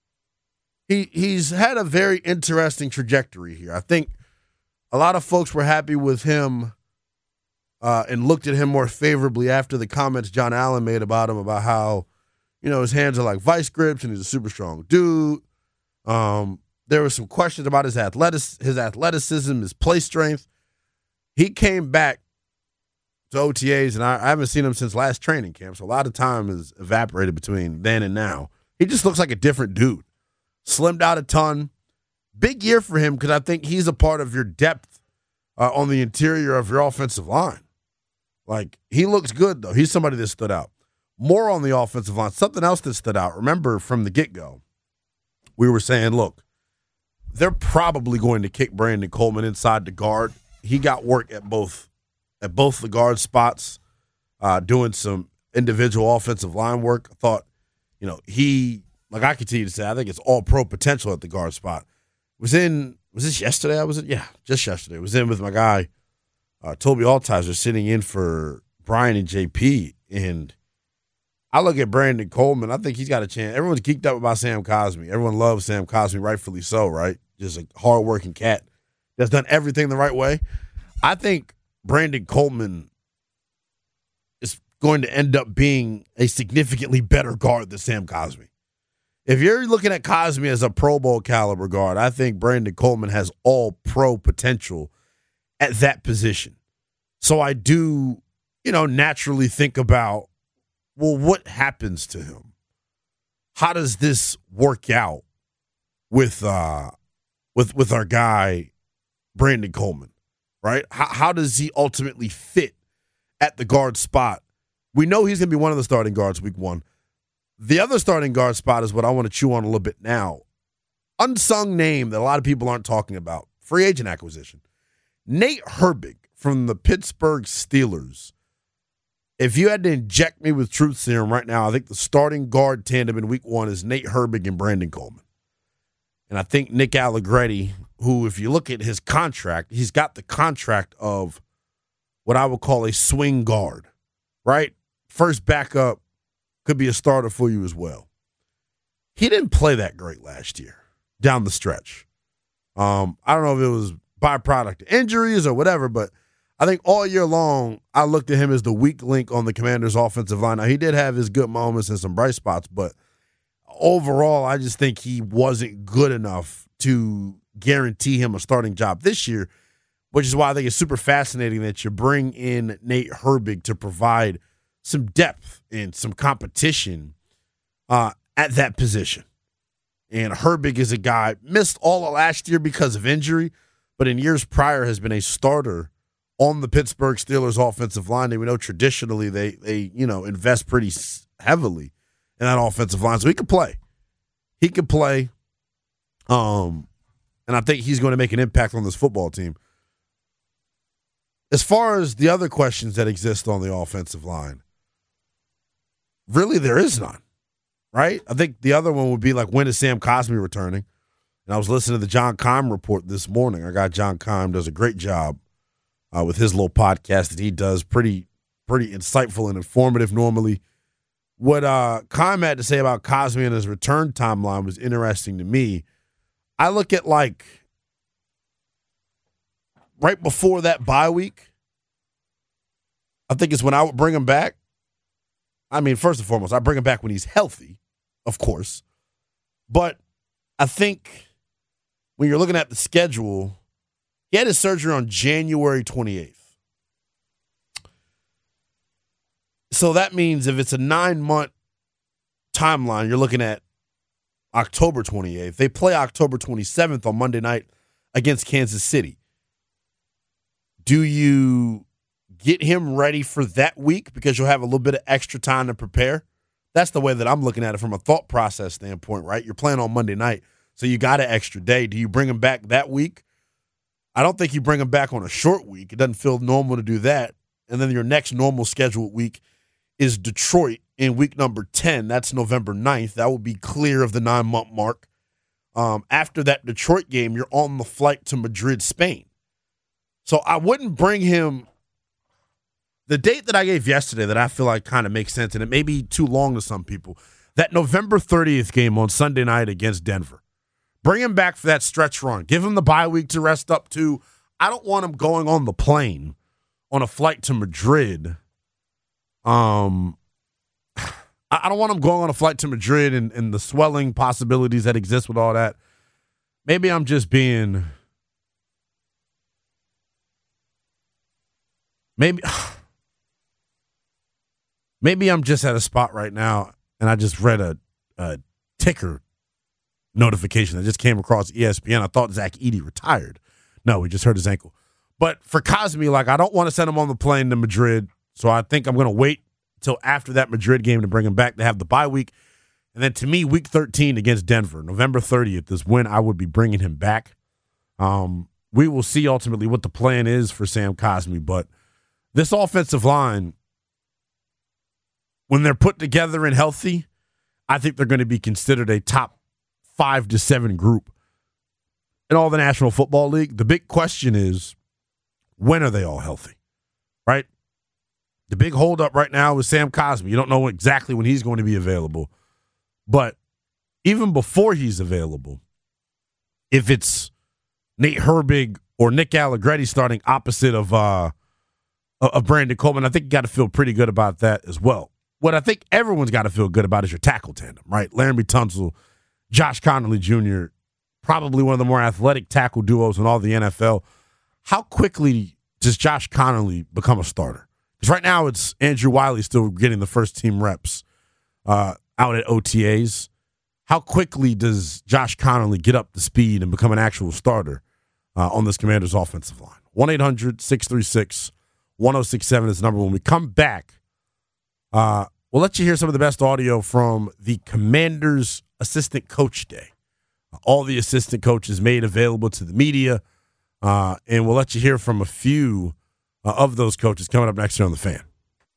he he's had a very interesting trajectory here. I think a lot of folks were happy with him uh, and looked at him more favorably after the comments John Allen made about him, about how, you know, his hands are like vice grips and he's a super strong dude. Um, there were some questions about his athletic, his athleticism, his play strength. He came back to O T As, and I, I haven't seen him since last training camp, so a lot of time has evaporated between then and now. He just looks like a different dude. Slimmed out a ton. Big year for him because I think he's a part of your depth uh, on the interior of your offensive line. Like, he looks good, though. He's somebody that stood out. More on the offensive line. Something else that stood out. Remember, from the get-go, we were saying, look, they're probably going to kick Brandon Coleman inside the guard. He got work at both at both the guard spots, uh, doing some individual offensive line work. I thought, you know, he, like I continue to say, I think it's all pro potential at the guard spot. Was in, was this yesterday? I was in, yeah, just yesterday. Was in with my guy, uh, Toby Altizer, sitting in for Brian and J P, and I look at Brandon Coleman. I think he's got a chance. Everyone's geeked up about Sam Cosmi. Everyone loves Sam Cosmi, rightfully so, right? Just a hardworking cat that's done everything the right way. I think Brandon Coleman is going to end up being a significantly better guard than Sam Cosmi. If you're looking at Cosmi as a Pro Bowl caliber guard, I think Brandon Coleman has all pro potential at that position. So I do, you know, naturally think about, well, what happens to him? How does this work out with uh, with with our guy Brandon Coleman, right? How, how does he ultimately fit at the guard spot? We know he's going to be one of the starting guards week one. The other starting guard spot is what I want to chew on a little bit now. Unsung name that a lot of people aren't talking about. Free agent acquisition. Nate Herbig from the Pittsburgh Steelers. If you had to inject me with truth serum right now, I think the starting guard tandem in week one is Nate Herbig and Brandon Coleman. And I think Nick Allegretti, who, if you look at his contract, he's got the contract of what I would call a swing guard, right? First backup, could be a starter for you as well. He didn't play that great last year down the stretch. Um, I don't know if it was byproduct of injuries or whatever, but I think all year long, I looked at him as the weak link on the Commanders' offensive line. Now, he did have his good moments and some bright spots, but overall, I just think he wasn't good enough to guarantee him a starting job this year, which is why I think it's super fascinating that you bring in Nate Herbig to provide some depth and some competition uh, at that position. And Herbig is a guy, missed all of last year because of injury, but in years prior has been a starter on the Pittsburgh Steelers offensive line. And we know traditionally they, they you know, invest pretty heavily in that offensive line. So he could play. He could play. Um, and I think he's going to make an impact on this football team. As far as the other questions that exist on the offensive line, really there is none, right? I think the other one would be like, when is Sam Cosmi returning? And I was listening to the John Keim report this morning. Our guy John Keim does a great job uh, with his little podcast that he does, pretty pretty insightful and informative normally. What uh, Keim had to say about Cosmi and his return timeline was interesting to me. I look at, like, right before that bye week, I think it's when I would bring him back. I mean, first and foremost, I bring him back when he's healthy, of course. But I think when you're looking at the schedule, he had his surgery on January twenty-eighth. So that means if it's a nine-month timeline, you're looking at October twenty-eighth. They play October twenty-seventh on Monday night against Kansas City. Do you get him ready for that week because you'll have a little bit of extra time to prepare? That's the way that I'm looking at it from a thought process standpoint, right? You're playing on Monday night, so you got an extra day. Do you bring him back that week? I don't think you bring him back on a short week. It doesn't feel normal to do that. And then your next normal scheduled week is Detroit in week number ten. That's November ninth. That will be clear of the nine-month mark. Um, after that Detroit game, you're on the flight to Madrid, Spain. So I wouldn't bring him. The date that I gave yesterday that I feel like kind of makes sense, and it may be too long to some people, that November thirtieth game on Sunday night against Denver. Bring him back for that stretch run. Give him the bye week to rest up to. I don't want him going on the plane on a flight to Madrid. Um, I don't want him going on a flight to Madrid and, and the swelling possibilities that exist with all that. Maybe I'm just being. Maybe. Maybe I'm just at a spot right now, and I just read a, a ticker notification that just came across E S P N. I thought Zach Edey retired. No, we just hurt his ankle. But for Cosme, like, I don't want to send him on the plane to Madrid, so I think I'm going to wait until after that Madrid game to bring him back to have the bye week. And then to me, week thirteen against Denver, November thirtieth is when I would be bringing him back. Um, we will see ultimately what the plan is for Sam Cosme, but this offensive line, when they're put together and healthy, I think they're going to be considered a top five to seven group in all the National Football League. The big question is, when are they all healthy, right? The big holdup right now is Sam Cosme. You don't know exactly when he's going to be available. But even before he's available, if it's Nate Herbig or Nick Allegretti starting opposite of, uh, of Brandon Coleman, I think you got to feel pretty good about that as well. What I think everyone's got to feel good about is your tackle tandem, right? Laramie Tunsil, Josh Connolly Junior, probably one of the more athletic tackle duos in all the N F L. How quickly does Josh Connolly become a starter? Because right now it's Andrew Wiley still getting the first team reps uh, out at O T As. How quickly does Josh Connolly get up to speed and become an actual starter uh, on this Commanders offensive line? one eight hundred six three six one oh six seven is the number. When we come back, uh, we'll let you hear some of the best audio from the Commanders Assistant Coach Day. All the assistant coaches made available to the media, uh, and we'll let you hear from a few uh, of those coaches coming up next year on The Fan.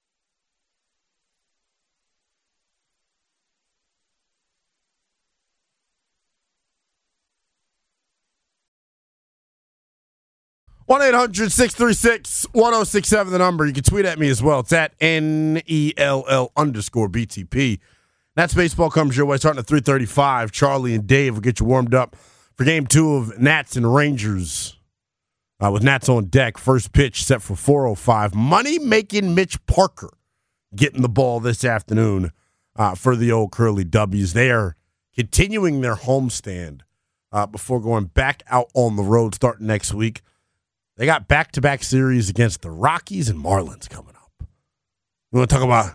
one eight hundred six three six one oh six seven, the number. You can tweet at me as well. It's at N E L L underscore B T P. That's baseball comes your way starting at three thirty-five. Charlie and Dave will get you warmed up for game two of Nats and Rangers uh, with Nats on deck. First pitch set for four oh five. Money-making Mitch Parker getting the ball this afternoon uh, for the old Curly W's. They are continuing their homestand uh, before going back out on the road starting next week. They got back-to-back series against the Rockies and Marlins coming up. We want to talk about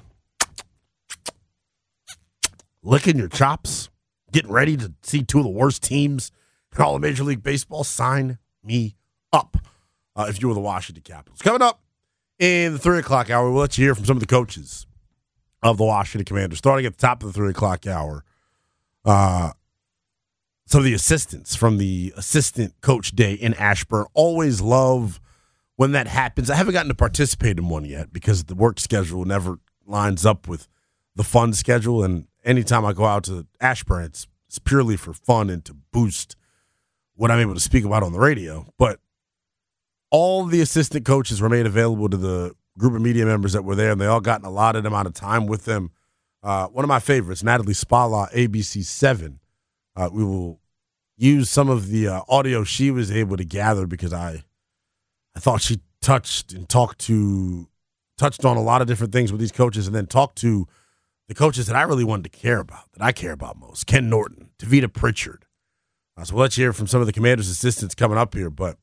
licking your chops, getting ready to see two of the worst teams in all of Major League Baseball. Sign me up uh, if you were the Washington Capitals. Coming up in the three o'clock hour, we'll let you hear from some of the coaches of the Washington Commanders. Starting at the top of the three o'clock hour, uh, some of the assistants from the Assistant Coach Day in Ashburn. Always love when that happens. I haven't gotten to participate in one yet because the work schedule never lines up with the fun schedule, and anytime I go out to Ashburn, it's, it's purely for fun and to boost what I'm able to speak about on the radio. But all the assistant coaches were made available to the group of media members that were there, and they all got an allotted amount of time with them. Uh, one of my favorites, Natalie Spala, A B C seven. Uh, we will use some of the uh, audio she was able to gather because I, I thought she touched and talked to, touched on a lot of different things with these coaches, and then talked to the coaches that I really wanted to care about, that I care about most, Ken Norton, Tavita Pritchard. Uh, so we'll let you hear from some of the Commanders' assistants coming up here. But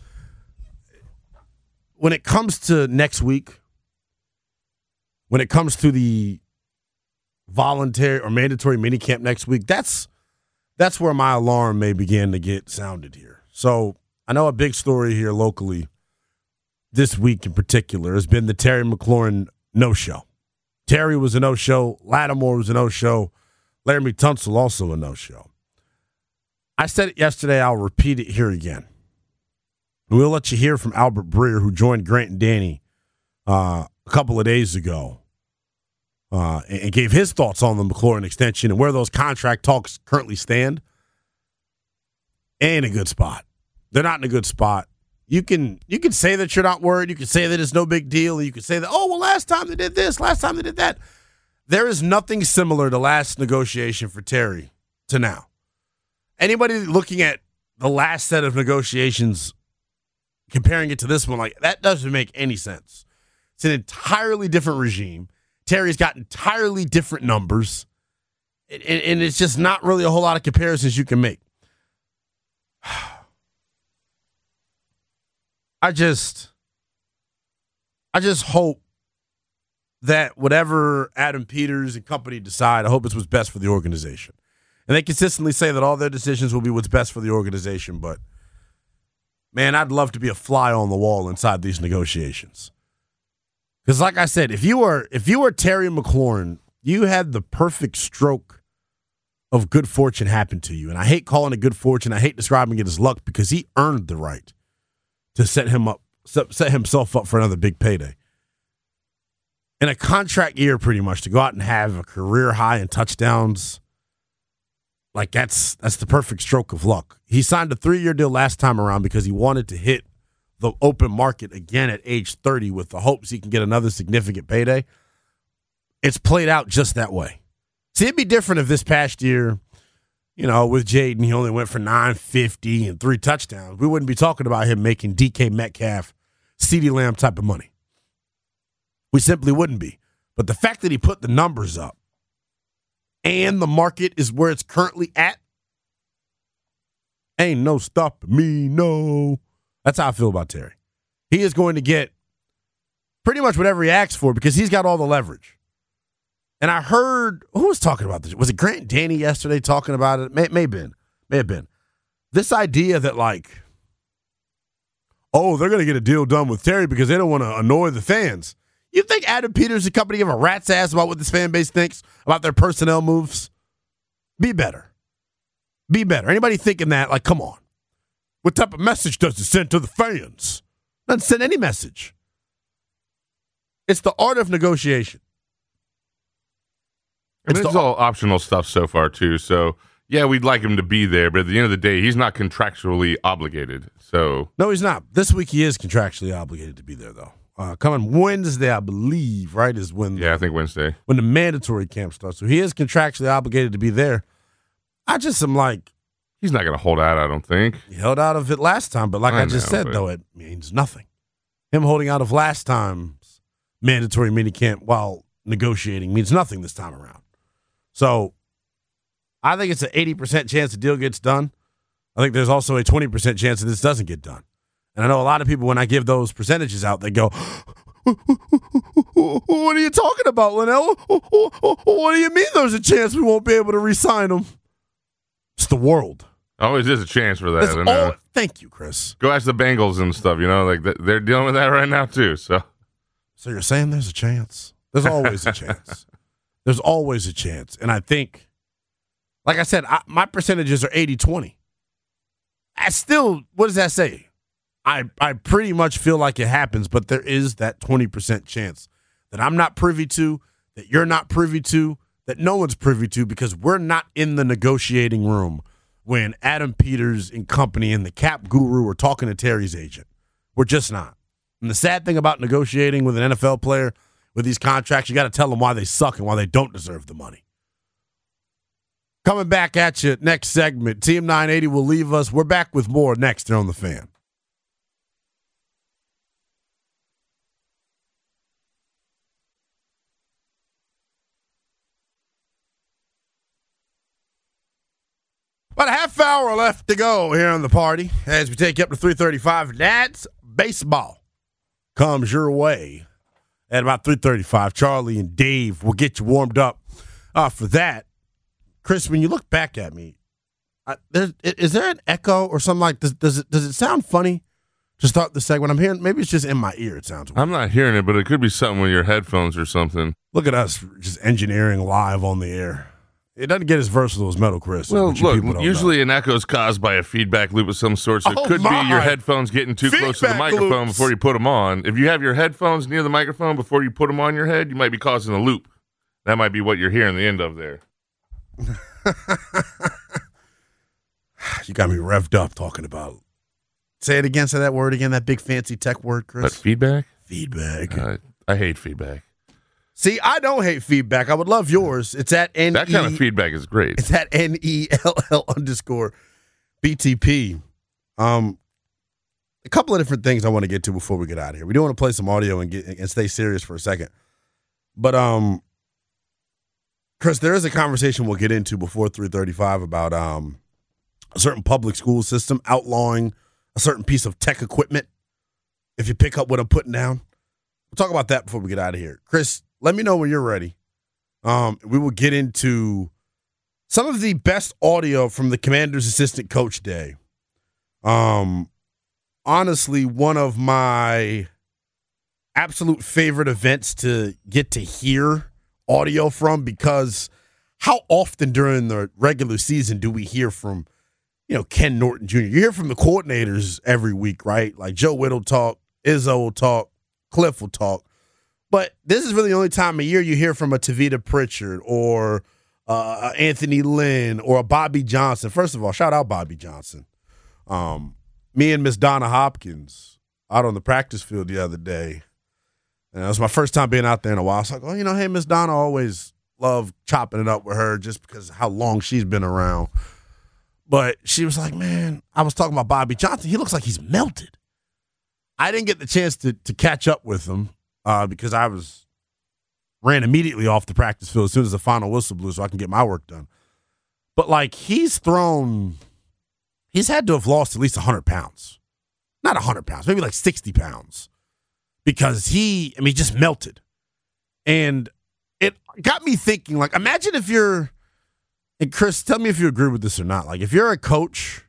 when it comes to next week, when it comes to the voluntary or mandatory minicamp next week, that's that's where my alarm may begin to get sounded here. So I know a big story here locally this week in particular has been the Terry McLaurin no-show. Terry was a no-show. Lattimore was a no-show. Laramie Tunsil also a no-show. I said it yesterday. I'll repeat it here again. We'll let you hear from Albert Breer, who joined Grant and Danny uh, a couple of days ago uh, and gave his thoughts on the McLaurin extension and where those contract talks currently stand. Ain't a good spot. They're not in a good spot. You can you can say that you're not worried. You can say that it's no big deal. You can say that, oh, well, last time they did this, last time they did that. There is nothing similar to last negotiation for Terry to now. Anybody looking at the last set of negotiations, comparing it to this one, like that doesn't make any sense. It's an entirely different regime. Terry's got entirely different numbers, and, and it's just not really a whole lot of comparisons you can make. I just, I just hope that whatever Adam Peters and company decide, I hope it's what's best for the organization. And they consistently say that all their decisions will be what's best for the organization. But, man, I'd love to be a fly on the wall inside these negotiations. Because, like I said, if you were if you were Terry McLaurin, you had the perfect stroke of good fortune happen to you. And I hate calling it good fortune. I hate describing it as luck because he earned the right to set him up, set himself up for another big payday. In a contract year, pretty much, to go out and have a career high in touchdowns, like that's that's the perfect stroke of luck. He signed a three-year deal last time around because he wanted to hit the open market again at age thirty with the hopes he can get another significant payday. It's played out just that way. See, it'd be different if this past year, you know, with Jaden, he only went for nine fifty and three touchdowns. We wouldn't be talking about him making D K Metcalf, CeeDee Lamb type of money. We simply wouldn't be. But the fact that he put the numbers up and the market is where it's currently at, ain't no stopping me, no. That's how I feel about Terry. He is going to get pretty much whatever he asks for because he's got all the leverage. And I heard, who was talking about this? Was it Grant and Danny yesterday talking about it? May, may have been. May have been. This idea that, like, oh, they're going to get a deal done with Terry because they don't want to annoy the fans. You think Adam Peters and company give a rat's ass about what this fan base thinks about their personnel moves? Be better. Be better. Anybody thinking that, like, come on. What type of message does it send to the fans? Doesn't send any message. It's the art of negotiation. And it's all optional stuff so far, too. So, yeah, we'd like him to be there, but at the end of the day, he's not contractually obligated. So no, he's not. This week he is contractually obligated to be there, though. Uh, coming Wednesday, I believe, right, is when yeah, I think Wednesday when the mandatory camp starts. So he is contractually obligated to be there. I just am like, he's not going to hold out. I don't think he held out of it last time, but like I, I just know, said, but... though, it means nothing. Him holding out of last time's mandatory minicamp while negotiating means nothing this time around. So I think it's an eighty percent chance the deal gets done. I think there's also a twenty percent chance that this doesn't get done. And I know a lot of people, when I give those percentages out, they go, what are you talking about, Linnell? What do you mean there's a chance we won't be able to re-sign him? It's the world. Always is a chance for that. And, uh, thank you, Chris. Go ask the Bengals and stuff, you know, like they're dealing with that right now too. So, so you're saying there's a chance? There's always a chance. There's always a chance. And I think, like I said, I, my percentages are eighty twenty. I still, what does that say? I, I pretty much feel like it happens, but there is that twenty percent chance that I'm not privy to, that you're not privy to, that no one's privy to, because we're not in the negotiating room when Adam Peters and company and the cap guru are talking to Terry's agent. We're just not. And the sad thing about negotiating with an N F L player with these contracts, you got to tell them why they suck and why they don't deserve the money. Coming back at you next segment, Team nine eighty will leave us. We're back with more next here on The Fan. About a half hour left to go here on the party as we take you up to three thirty-five. That's baseball comes your way at about three thirty-five. Charlie and Dave will get you warmed up uh, for that. Chris, when you look back at me, I, there, is there an echo or something like this? Does it, does it sound funny to start the segment? I'm hearing, maybe it's just in my ear. It sounds weird. I'm not hearing it, but it could be something with your headphones or something. Look at us just engineering live on the air. It doesn't get as versatile as Metal Chris. Well, look, usually know. An echo is caused by a feedback loop of some sort, so it oh could my. be your headphones getting too feedback close to the microphone loops. Before you put them on. If you have your headphones near the microphone before you put them on your head, you might be causing a loop. That might be what you're hearing the end of there. You got me revved up talking about. Say it again. Say that word again. That big fancy tech word, Chris. What, feedback? Feedback. Uh, I hate feedback. See, I don't hate feedback. I would love yours. It's at N E. That kind of feedback is great. It's at N E L L underscore B T P. Um, a couple of different things I want to get to before we get out of here. We do want to play some audio and get and stay serious for a second. But, um, Chris, there is a conversation we'll get into before three thirty-five about um, a certain public school system outlawing a certain piece of tech equipment if you pick up what I'm putting down. We'll talk about that before we get out of here. Chris, let me know when you're ready. Um, we will get into some of the best audio from the Commander's Assistant Coach Day. Um, honestly, one of my absolute favorite events to get to hear audio from, because how often during the regular season do we hear from, you know, Ken Norton Junior? You hear from the coordinators every week, right? Like Joe Whittle talk, Izzo will talk, Cliff will talk. But this is really the only time of year you hear from a Tavita Pritchard or uh, Anthony Lynn or a Bobby Johnson. First of all, shout out Bobby Johnson. Um, me and Miss Donna Hopkins out on the practice field the other day. And it was my first time being out there in a while. I was like, oh, you know, hey, Miss Donna, always love chopping it up with her just because of how long she's been around. But she was like, man, I was talking about Bobby Johnson. He looks like he's melted. I didn't get the chance to to catch up with him. Uh, because I was ran immediately off the practice field as soon as the final whistle blew so I can get my work done. But, like, he's thrown – he's had to have lost at least one hundred pounds. Not one hundred pounds, maybe like sixty pounds. Because he – I mean, he just melted. And it got me thinking, like, imagine if you're – and, Chris, tell me if you agree with this or not. Like, if you're a coach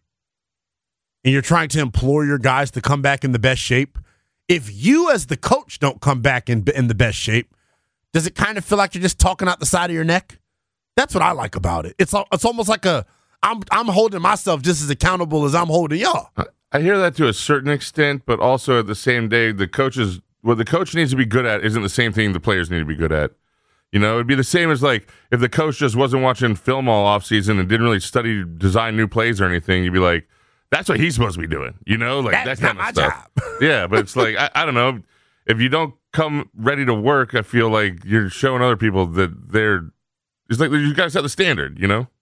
and you're trying to implore your guys to come back in the best shape – if you as the coach don't come back in in the best shape, does it kind of feel like you're just talking out the side of your neck? That's what I like about it. It's it's almost like a I'm I'm holding myself just as accountable as I'm holding y'all. I hear that to a certain extent, but also at the same day, the coaches what the coach needs to be good at isn't the same thing the players need to be good at. You know, it'd be the same as like if the coach just wasn't watching film all offseason and didn't really study design new plays or anything, you'd be like, that's what he's supposed to be doing, you know, like That's that kind not of my stuff. job. Yeah, but it's like I, I don't know. If you don't come ready to work, I feel like you're showing other people that they're. It's like you got to set the standard, you know.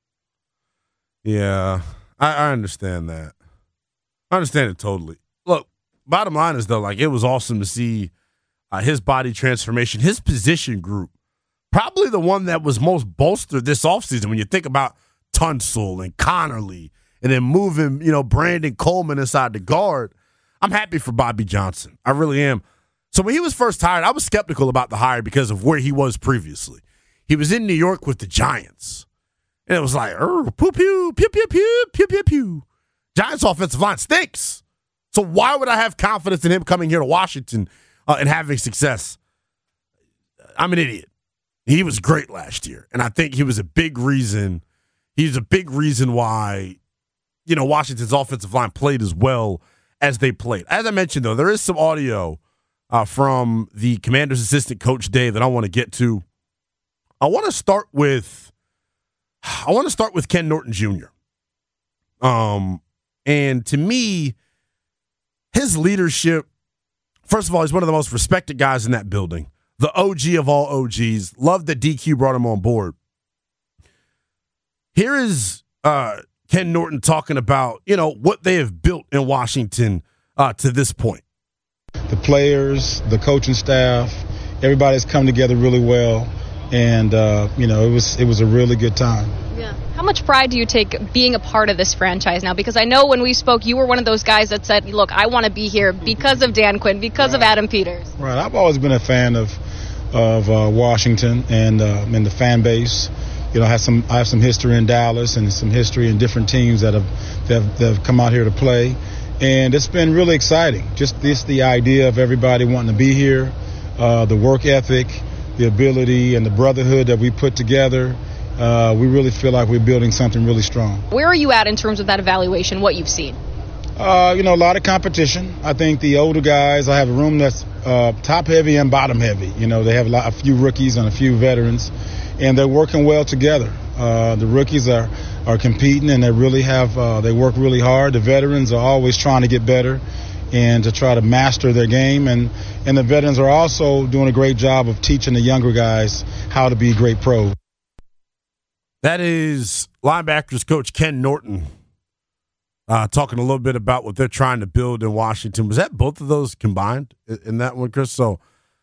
Yeah, I, I understand that. I understand it totally. Look, bottom line is though, like it was awesome to see uh, his body transformation, his position group, probably the one that was most bolstered this offseason when you think about Tunsil and Connerly. And then moving, you know, Brandon Coleman inside the guard. I'm happy for Bobby Johnson. I really am. So when he was first hired, I was skeptical about the hire because of where he was previously. He was in New York with the Giants. And it was like, pew, pew, pew, pew, pew, pew, pew, pew. Giants offensive line stinks. So why would I have confidence in him coming here to Washington uh, and having success? I'm an idiot. He was great last year. And I think he was a big reason. He's a big reason why you know, Washington's offensive line played as well as they played. As I mentioned, though, there is some audio uh, from the Commander's Assistant Coach Day that I want to get to. I want to start with I want to start with Ken Norton Junior Um, and to me, his leadership, first of all, he's one of the most respected guys in that building. The O G of all O Gs. Love that D Q brought him on board. Here is uh, Ken Norton talking about, you know, what they have built in Washington uh, to this point. The players, the coaching staff, everybody's come together really well. and uh, you know, it was it was a really good time. Yeah. How much pride do you take being a part of this franchise now? Because I know when we spoke, you were one of those guys that said, look, I want to be here because of Dan Quinn, because right. of Adam Peters. Right. I've always been a fan of of uh, Washington and uh, and the fan base. You know, I have some I have some history in Dallas and some history in different teams that have that have, that have come out here to play, and it's been really exciting. Just this, the idea of everybody wanting to be here, uh, the work ethic, the ability, and the brotherhood that we put together. Uh, we really feel like we're building something really strong. Where are you at in terms of that evaluation, what you've seen? Uh, you know, a lot of competition. I think the older guys, I have a room that's uh, top heavy and bottom heavy. You know, they have a, lot, a few rookies and a few veterans, and they're working well together. Uh, the rookies are, are competing, and they really have, uh, they work really hard. The veterans are always trying to get better and to try to master their game. And, and the veterans are also doing a great job of teaching the younger guys how to be great pros. That is linebackers coach Ken Norton uh, talking a little bit about what they're trying to build in Washington. Was that both of those combined in that one, Chris? So,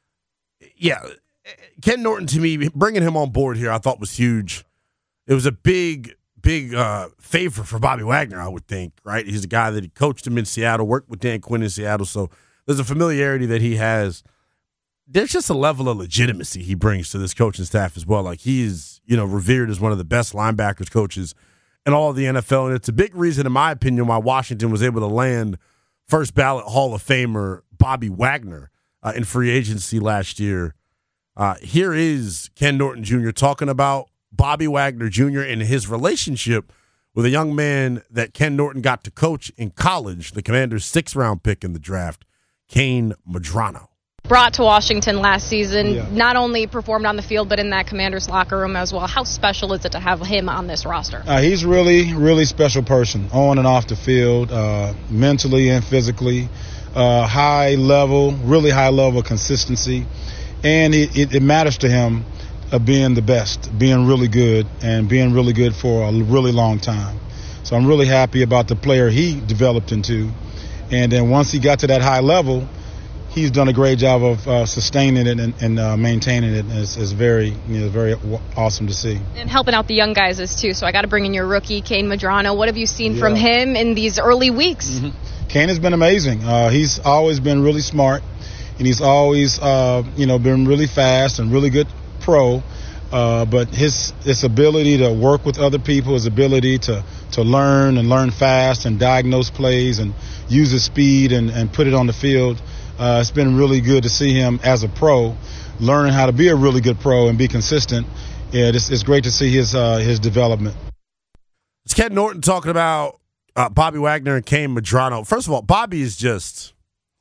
yeah, Ken Norton, to me, bringing him on board here, I thought was huge. It was a big, big uh, favor for Bobby Wagner, I would think, right? He's a guy that he coached him in Seattle, worked with Dan Quinn in Seattle, so there's a familiarity that he has. There's just a level of legitimacy he brings to this coaching staff as well. Like, he is, you know, revered as one of the best linebackers coaches in all of the N F L. And it's a big reason, in my opinion, why Washington was able to land first ballot Hall of Famer Bobby Wagner uh, in free agency last year. Uh, here is Ken Norton Junior talking about Bobby Wagner Junior and his relationship with a young man that Ken Norton got to coach in college, the Commanders' sixth-round pick in the draft, Kane Medrano. Brought to Washington last season, yeah. not only performed on the field, but in that Commander's locker room as well. How special is it to have him on this roster? Uh, he's really, really special person, on and off the field, uh, mentally and physically. Uh, high level, really high level consistency. And it, it, it matters to him of being the best, being really good, and being really good for a really long time. So I'm really happy about the player he developed into. And then once he got to that high level, he's done a great job of uh, sustaining it and, and uh, maintaining it. It's, it's very, you know, very w- awesome to see. And helping out the young guys is too. So I got to bring in your rookie, Kane Medrano. What have you seen yeah. from him in these early weeks? Mm-hmm. Kane has been amazing. Uh, he's always been really smart, and he's always, uh, you know, been really fast and really good pro. Uh, but his his ability to work with other people, his ability to, to learn and learn fast and diagnose plays and use his speed and, and put it on the field. Uh, it's been really good to see him as a pro, learning how to be a really good pro and be consistent. Yeah, it's, it's great to see his uh, his development. It's Ken Norton talking about uh, Bobby Wagner and Kane Medrano. First of all, Bobby is just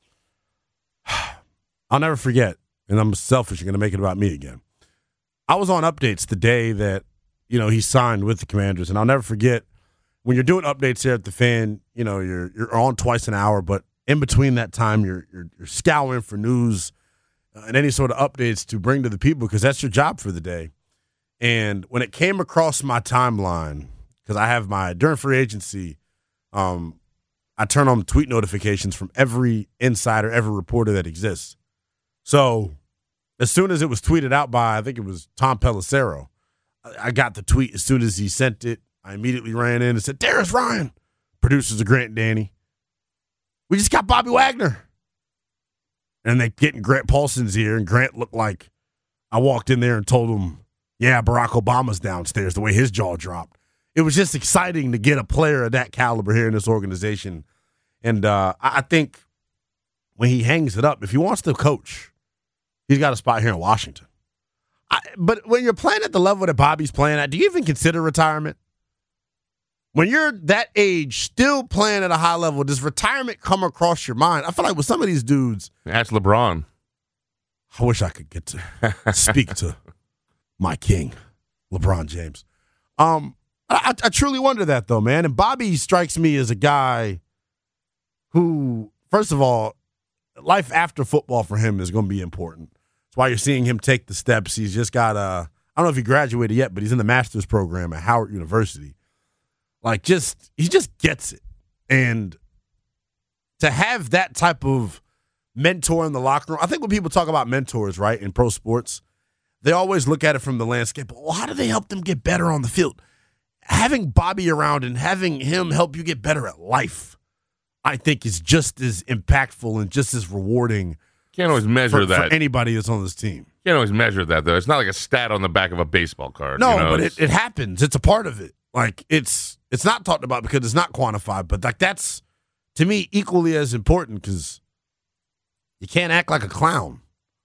– I'll never forget, and I'm selfish. You're going to make it about me again. I was on updates the day that, you know, he signed with the Commanders, and I'll never forget when you're doing updates there at the Fan, you know, you're you're on twice an hour, but in between that time, you're, you're you're scouring for news uh, and any sort of updates to bring to the people because that's your job for the day. And when it came across my timeline, because I have my during free agency, um, I turn on tweet notifications from every insider, every reporter that exists. So as soon as it was tweeted out by, I think it was Tom Pelissero, I, I got the tweet as soon as he sent it. I immediately ran in and said, "Darius Ryan, producers of Grant Danny. We just got Bobby Wagner." And they getting Grant Paulson's here, and Grant looked like I walked in there and told him, yeah, Barack Obama's downstairs, the way his jaw dropped. It was just exciting to get a player of that caliber here in this organization. And uh, I think when he hangs it up, if he wants to coach, he's got a spot here in Washington. I, but when you're playing at the level that Bobby's playing at, do you even consider retirement? When you're that age, still playing at a high level, does retirement come across your mind? I feel like with some of these dudes. Ask LeBron. I wish I could get to speak to my king, LeBron James. Um, I, I truly wonder that, though, man. And Bobby strikes me as a guy who, first of all, life after football for him is going to be important. That's why you're seeing him take the steps. He's just got a, I don't know if he graduated yet, but he's in the master's program at Howard University. Like, just, he just gets it. And to have that type of mentor in the locker room, I think when people talk about mentors, right, in pro sports, they always look at it from the landscape. Well, how do they help them get better on the field? Having Bobby around and having him help you get better at life, I think, is just as impactful and just as rewarding. Can't always measure for, that. for anybody that's on this team. Can't always measure that, though. It's not like a stat on the back of a baseball card. No, you know? but it, it happens. It's a part of it. Like, it's it's not talked about because it's not quantified, but like that's, to me, equally as important because you can't act like a clown.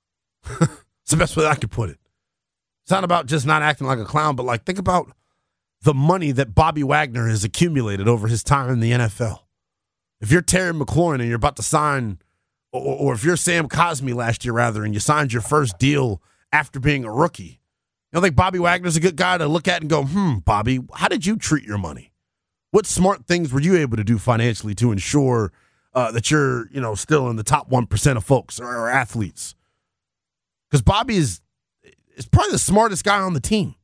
It's the best way I could put it. It's not about just not acting like a clown, but like think about the money that Bobby Wagner has accumulated over his time in the N F L. If you're Terry McLaurin and you're about to sign, or, or if you're Sam Cosmi last year, rather, and you signed your first deal after being a rookie, you don't think Bobby Wagner's a good guy to look at and go, hmm, Bobby, how did you treat your money? What smart things were you able to do financially to ensure uh, that you're, you know, still in the top one percent of folks or, or athletes? Because Bobby is, is probably the smartest guy on the team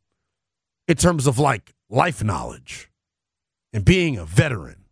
in terms of, like, life knowledge and being a veteran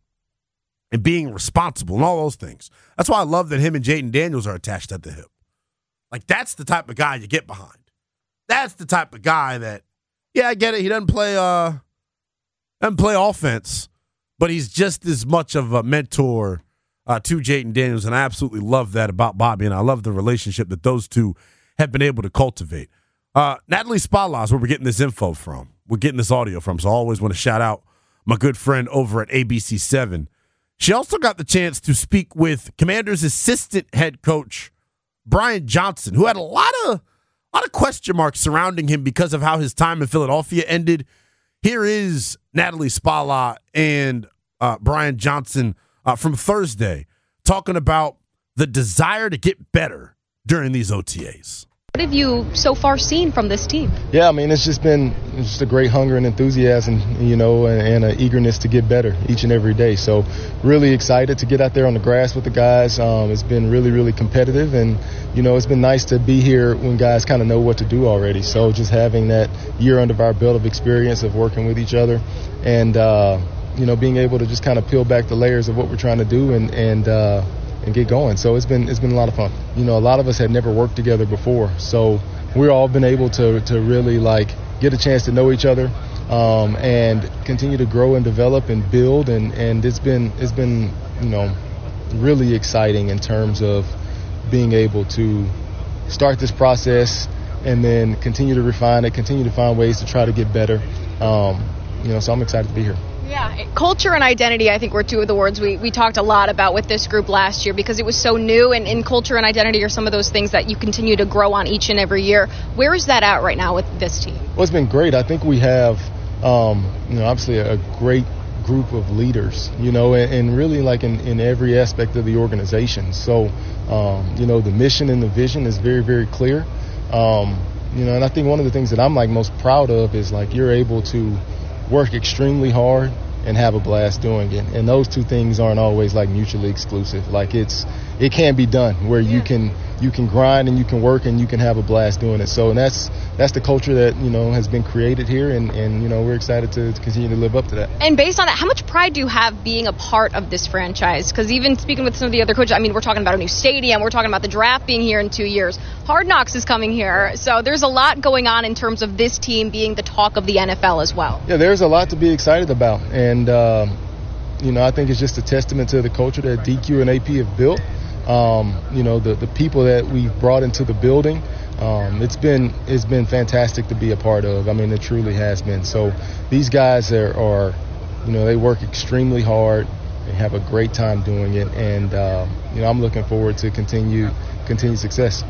and being responsible and all those things. That's why I love that him and Jayden Daniels are attached at the hip. Like, that's the type of guy you get behind. That's the type of guy that, yeah, I get it. He doesn't play uh doesn't play offense, but he's just as much of a mentor uh, to Jayden Daniels, and I absolutely love that about Bobby, and I love the relationship that those two have been able to cultivate. Uh, Natalie Spala is where we're getting this info from. We're getting this audio from, so I always want to shout out my good friend over at A B C seven. She also got the chance to speak with Commanders' assistant head coach, Brian Johnson, who had a lot of a lot of question marks surrounding him because of how his time in Philadelphia ended. Here is Natalie Spala and uh, Brian Johnson uh, from Thursday talking about the desire to get better during these O T As. What have you so far seen from this team? Yeah, I mean, it's just been it's just a great hunger and enthusiasm, you know, and, and an eagerness to get better each and every day. So really excited to get out there on the grass with the guys. Um, it's been really, really competitive, and, you know, it's been nice to be here when guys kind of know what to do already. So just having that year under our belt of experience of working with each other and, uh, you know, being able to just kind of peel back the layers of what we're trying to do and, and uh, and get going. So it's been it's been a lot of fun. You know, a lot of us had never worked together before, so we've all been able to to really like get a chance to know each other um, and continue to grow and develop and build. And, and it's been it's been you know really exciting in terms of being able to start this process and then continue to refine it, continue to find ways to try to get better. Um, you know, so I'm excited to be here. Yeah, culture and identity, I think, were two of the words we, we talked a lot about with this group last year because it was so new, and, and culture and identity are some of those things that you continue to grow on each and every year. Where is that at right now with this team? Well, it's been great. I think we have, um, you know, obviously a great group of leaders, you know, and, and really like in, in every aspect of the organization. So, um, you know, the mission and the vision is very, very clear. Um, you know, and I think one of the things that I'm like most proud of is like you're able to work extremely hard and have a blast doing it. And those two things aren't always like mutually exclusive. Like it's, it can be done where you can, you can grind and you can work and you can have a blast doing it. So and that's, that's the culture that, you know, has been created here. And, and you know, we're excited to, to continue to live up to that. And based on that, how much pride do you have being a part of this franchise? Because even speaking with some of the other coaches, I mean, we're talking about a new stadium. We're talking about the draft being here in two years. Hard Knocks is coming here. So there's a lot going on in terms of this team being the talk of the N F L as well. Yeah, there's a lot to be excited about. And, um, you know, I think it's just a testament to the culture that D Q and A P have built. Um, you know, the, the people that we've brought into the building. Um, it's been it's been fantastic to be a part of. I mean, it truly has been. So these guys are, are you know, they work extremely hard. They have a great time doing it. And, uh, you know, I'm looking forward to continue continued success.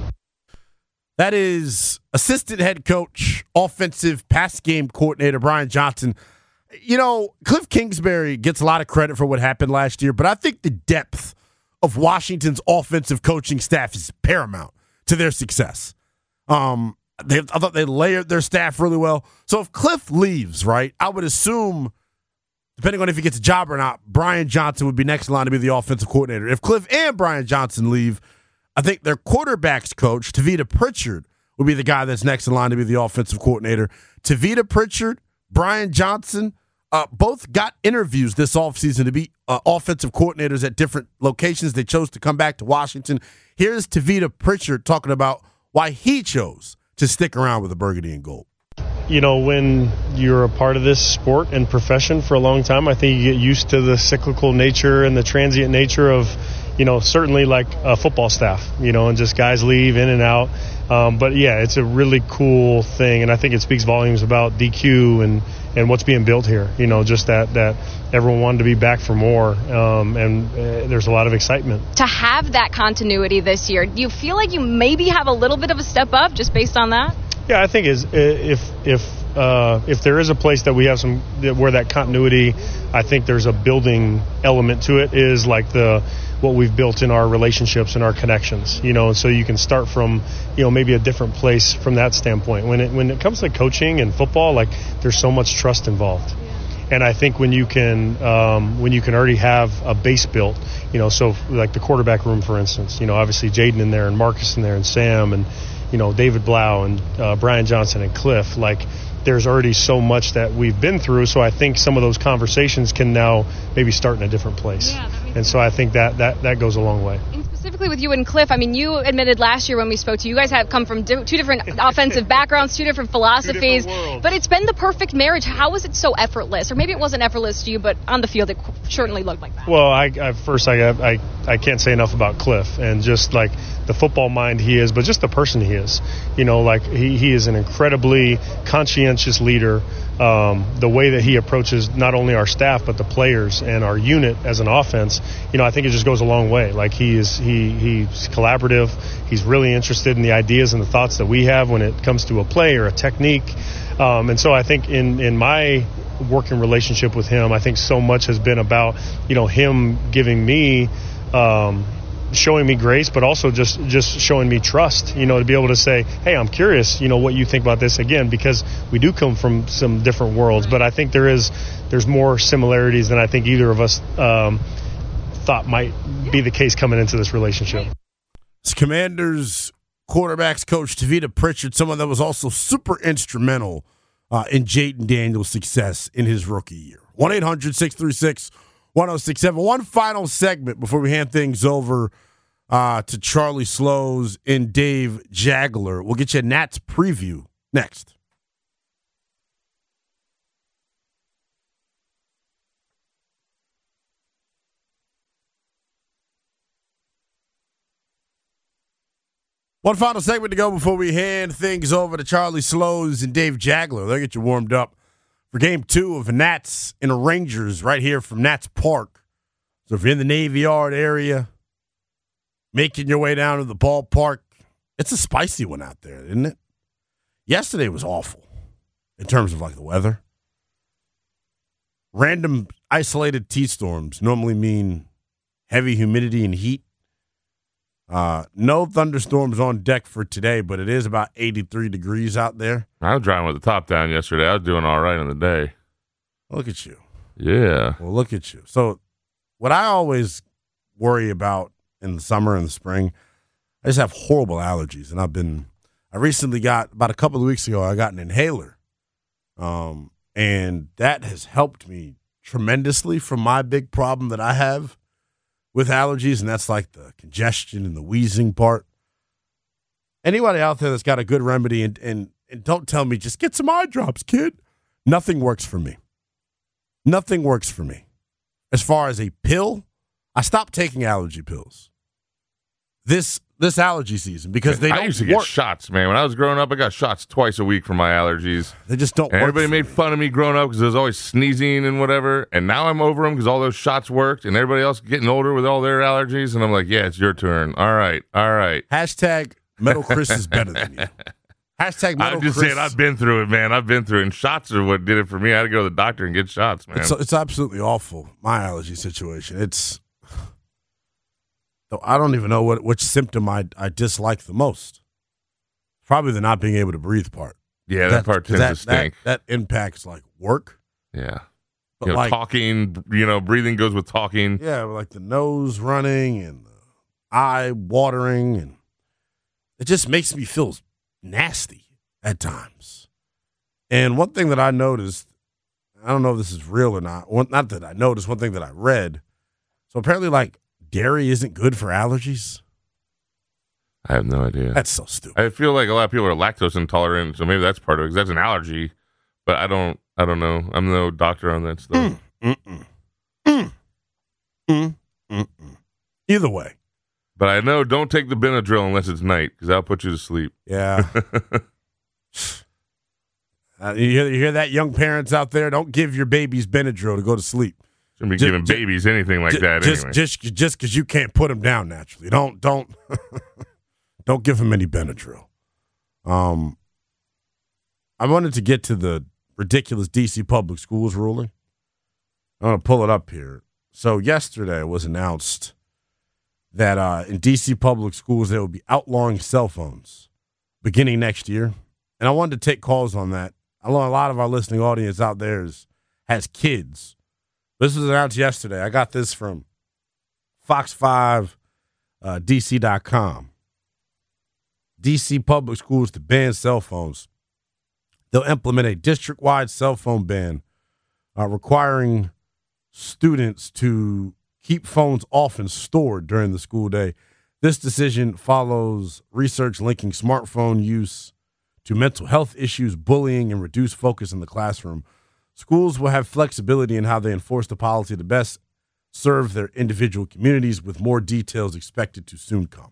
That is assistant head coach, offensive pass game coordinator, Brian Johnson. You know, Cliff Kingsbury gets a lot of credit for what happened last year, but I think the depth of Washington's offensive coaching staff is paramount to their success. Um, they, I thought they layered their staff really well. So if Cliff leaves, right, I would assume, depending on if he gets a job or not, Brian Johnson would be next in line to be the offensive coordinator. If Cliff and Brian Johnson leave, I think their quarterbacks coach, Tavita Pritchard, would be the guy that's next in line to be the offensive coordinator. Tavita Pritchard, Brian Johnson, uh, both got interviews this offseason to be uh, offensive coordinators at different locations. They chose to come back to Washington. Here's Tavita Pritchard talking about why he chose to stick around with the burgundy and gold? You know, when you're a part of this sport and profession for a long time, I think you get used to the cyclical nature and the transient nature of, you know, certainly like a football staff, you know, and just guys leave in and out. Um, but, yeah, it's a really cool thing, and I think it speaks volumes about D Q and, and what's being built here, you know, just that, that everyone wanted to be back for more, um, and uh, there's a lot of excitement. To have that continuity this year, do you feel like you maybe have a little bit of a step up just based on that? Yeah, I think is if if uh, if there is a place that we have some where that continuity, I think there's a building element to it, is like the what we've built in our relationships and our connections, you know, and so you can start from, you know, maybe a different place from that standpoint. When it when it comes to coaching and football, like there's so much trust involved. And I think when you can um, when you can already have a base built, you know, so like the quarterback room, for instance, you know, obviously Jaden in there and Marcus in there and Sam and, you know, David Blau and uh, Brian Johnson and Cliff, like there's already so much that we've been through. So I think some of those conversations can now maybe start in a different place. Yeah, and so I think that, that, that goes a long way. And specifically with you and Cliff, I mean, you admitted last year when we spoke to you, you guys have come from di- two different offensive backgrounds, two different philosophies, two different but it's been the perfect marriage. How was it so effortless? Or maybe it wasn't effortless to you, but on the field it certainly looked like that. Well, I, I first, I, I, I can't say enough about Cliff and just like the football mind he is, but just the person he is. You know, like he, he is an incredibly conscientious leader. Um, the way that he approaches not only our staff but the players and our unit as an offense, you know, I think it just goes a long way. Like he is, he he's collaborative. He's really interested in the ideas and the thoughts that we have when it comes to a play or a technique. Um, and so I think in in my working relationship with him, I think so much has been about, you know, him giving me. Um, showing me grace, but also just just showing me trust, you know, to be able to say, hey, I'm curious, you know, what you think about this, again, because we do come from some different worlds, but I think there is there's more similarities than I think either of us um, thought might be the case coming into this relationship. It's Commanders quarterbacks coach Tavita Pritchard, someone that was also super instrumental uh, in Jaden Daniels' success in his rookie year. one eight hundred six three six one oh six seven. One final segment before we hand things over uh, to Charlie Slows and Dave Jagler. We'll get you a Nats preview next. One final segment to go before we hand things over to Charlie Slows and Dave Jagler. They'll get you warmed up for game two of Nats and Rangers right here from Nats Park. So if you're in the Navy Yard area, making your way down to the ballpark, it's a spicy one out there, isn't it? Yesterday was awful in terms of like the weather. Random isolated T-storms normally mean heavy humidity and heat. Uh, no thunderstorms on deck for today, but it is about eighty-three degrees out there. I was driving with the top down yesterday. I was doing all right on the day. Look at you. Yeah. Well, look at you. So what I always worry about in the summer and the spring, I just have horrible allergies. And I've been, I recently got, about a couple of weeks ago, I got an inhaler. Um, and that has helped me tremendously from my big problem that I have with allergies, and that's like the congestion and the wheezing part. Anybody out there that's got a good remedy, and, and, and don't tell me, just get some eye drops, kid. Nothing works for me. Nothing works for me. As far as a pill, I stopped taking allergy pills this this allergy season because they I don't used to work. get shots, man. When I was growing up, I got shots twice a week for my allergies. They just don't and work. Everybody made me. fun of me growing up because I was always sneezing and whatever. And now I'm over them because all those shots worked, and everybody else getting older with all their allergies. And I'm like, yeah, it's your turn. All right, all right. Hashtag Metal Chris is better than you. Hashtag Metal I'm just Chris. saying, I've been through it, man. I've been through it. And shots are what did it for me. I had to go to the doctor and get shots, man. It's, it's absolutely awful, my allergy situation. It's, I don't even know what which symptom I, I dislike the most. Probably the not being able to breathe part. Yeah, that, that part tends that, to stink. That, that impacts, like, work. Yeah. But you know, like, talking, you know, breathing goes with talking. Yeah, like the nose running and the eye watering, and it just makes me feel nasty at times. And one thing that I noticed, I don't know if this is real or not, one, not that I noticed, one thing that I read, so apparently, like, dairy isn't good for allergies. I have no idea. That's so stupid. I feel like a lot of people are lactose intolerant, so maybe that's part of it, because that's an allergy. But I don't I don't know. I'm no doctor on that stuff. Mm, mm, mm. Mm, mm, mm. Either way. But I know don't take the Benadryl unless it's night, because that'll put you to sleep. Yeah. uh, you, hear, you hear that, young parents out there? Don't give your babies Benadryl to go to sleep. Shouldn't be just, giving babies just, anything like just, that just, anyway. Just just because you can't put them down naturally. Don't don't don't give them any Benadryl. Um, I wanted to get to the ridiculous D C public schools ruling. I'm going to pull it up here. So yesterday it was announced that uh, in D C public schools they will be outlawing cell phones beginning next year. And I wanted to take calls on that. I know a lot of our listening audience out there is, has kids. This was announced yesterday. I got this from Fox five D C dot com. D C public schools to ban cell phones. They'll implement a district-wide cell phone ban uh, requiring students to keep phones off and stored during the school day. This decision follows research linking smartphone use to mental health issues, bullying, and reduced focus in the classroom. Schools will have flexibility in how they enforce the policy to best serve their individual communities, with more details expected to soon come.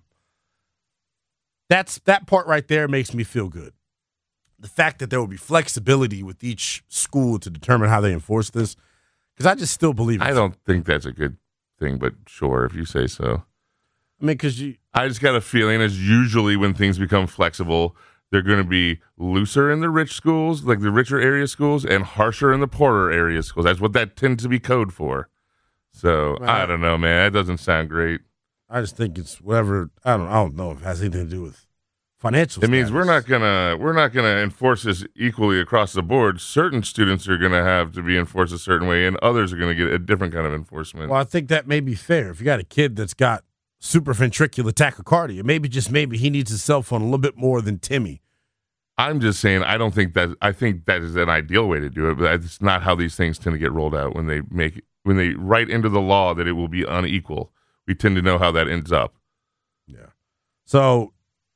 That's that part right there makes me feel good. The fact that there will be flexibility with each school to determine how they enforce this, because I just still believe it. I don't think that's a good thing, but sure, if you say so. I mean, because you, I just got a feeling, as usually when things become flexible, they're going to be looser in the rich schools, like the richer area schools, and harsher in the poorer area schools. That's what that tends to be code for. So Man, I don't know, man. That doesn't sound great. I just think it's whatever. I don't. I don't know if it has anything to do with financial. It means status. we're not gonna we're not gonna enforce this equally across the board. Certain students are gonna have to be enforced a certain way, and others are gonna get a different kind of enforcement. Well, I think that may be fair. If you got a kid that's got supraventricular tachycardia, maybe just maybe he needs his cell phone a little bit more than Timmy. I'm just saying, I don't think that I think that is an ideal way to do it, but it's not how these things tend to get rolled out when they make when they write into the law that it will be unequal. We tend to know how that ends up. Yeah. So,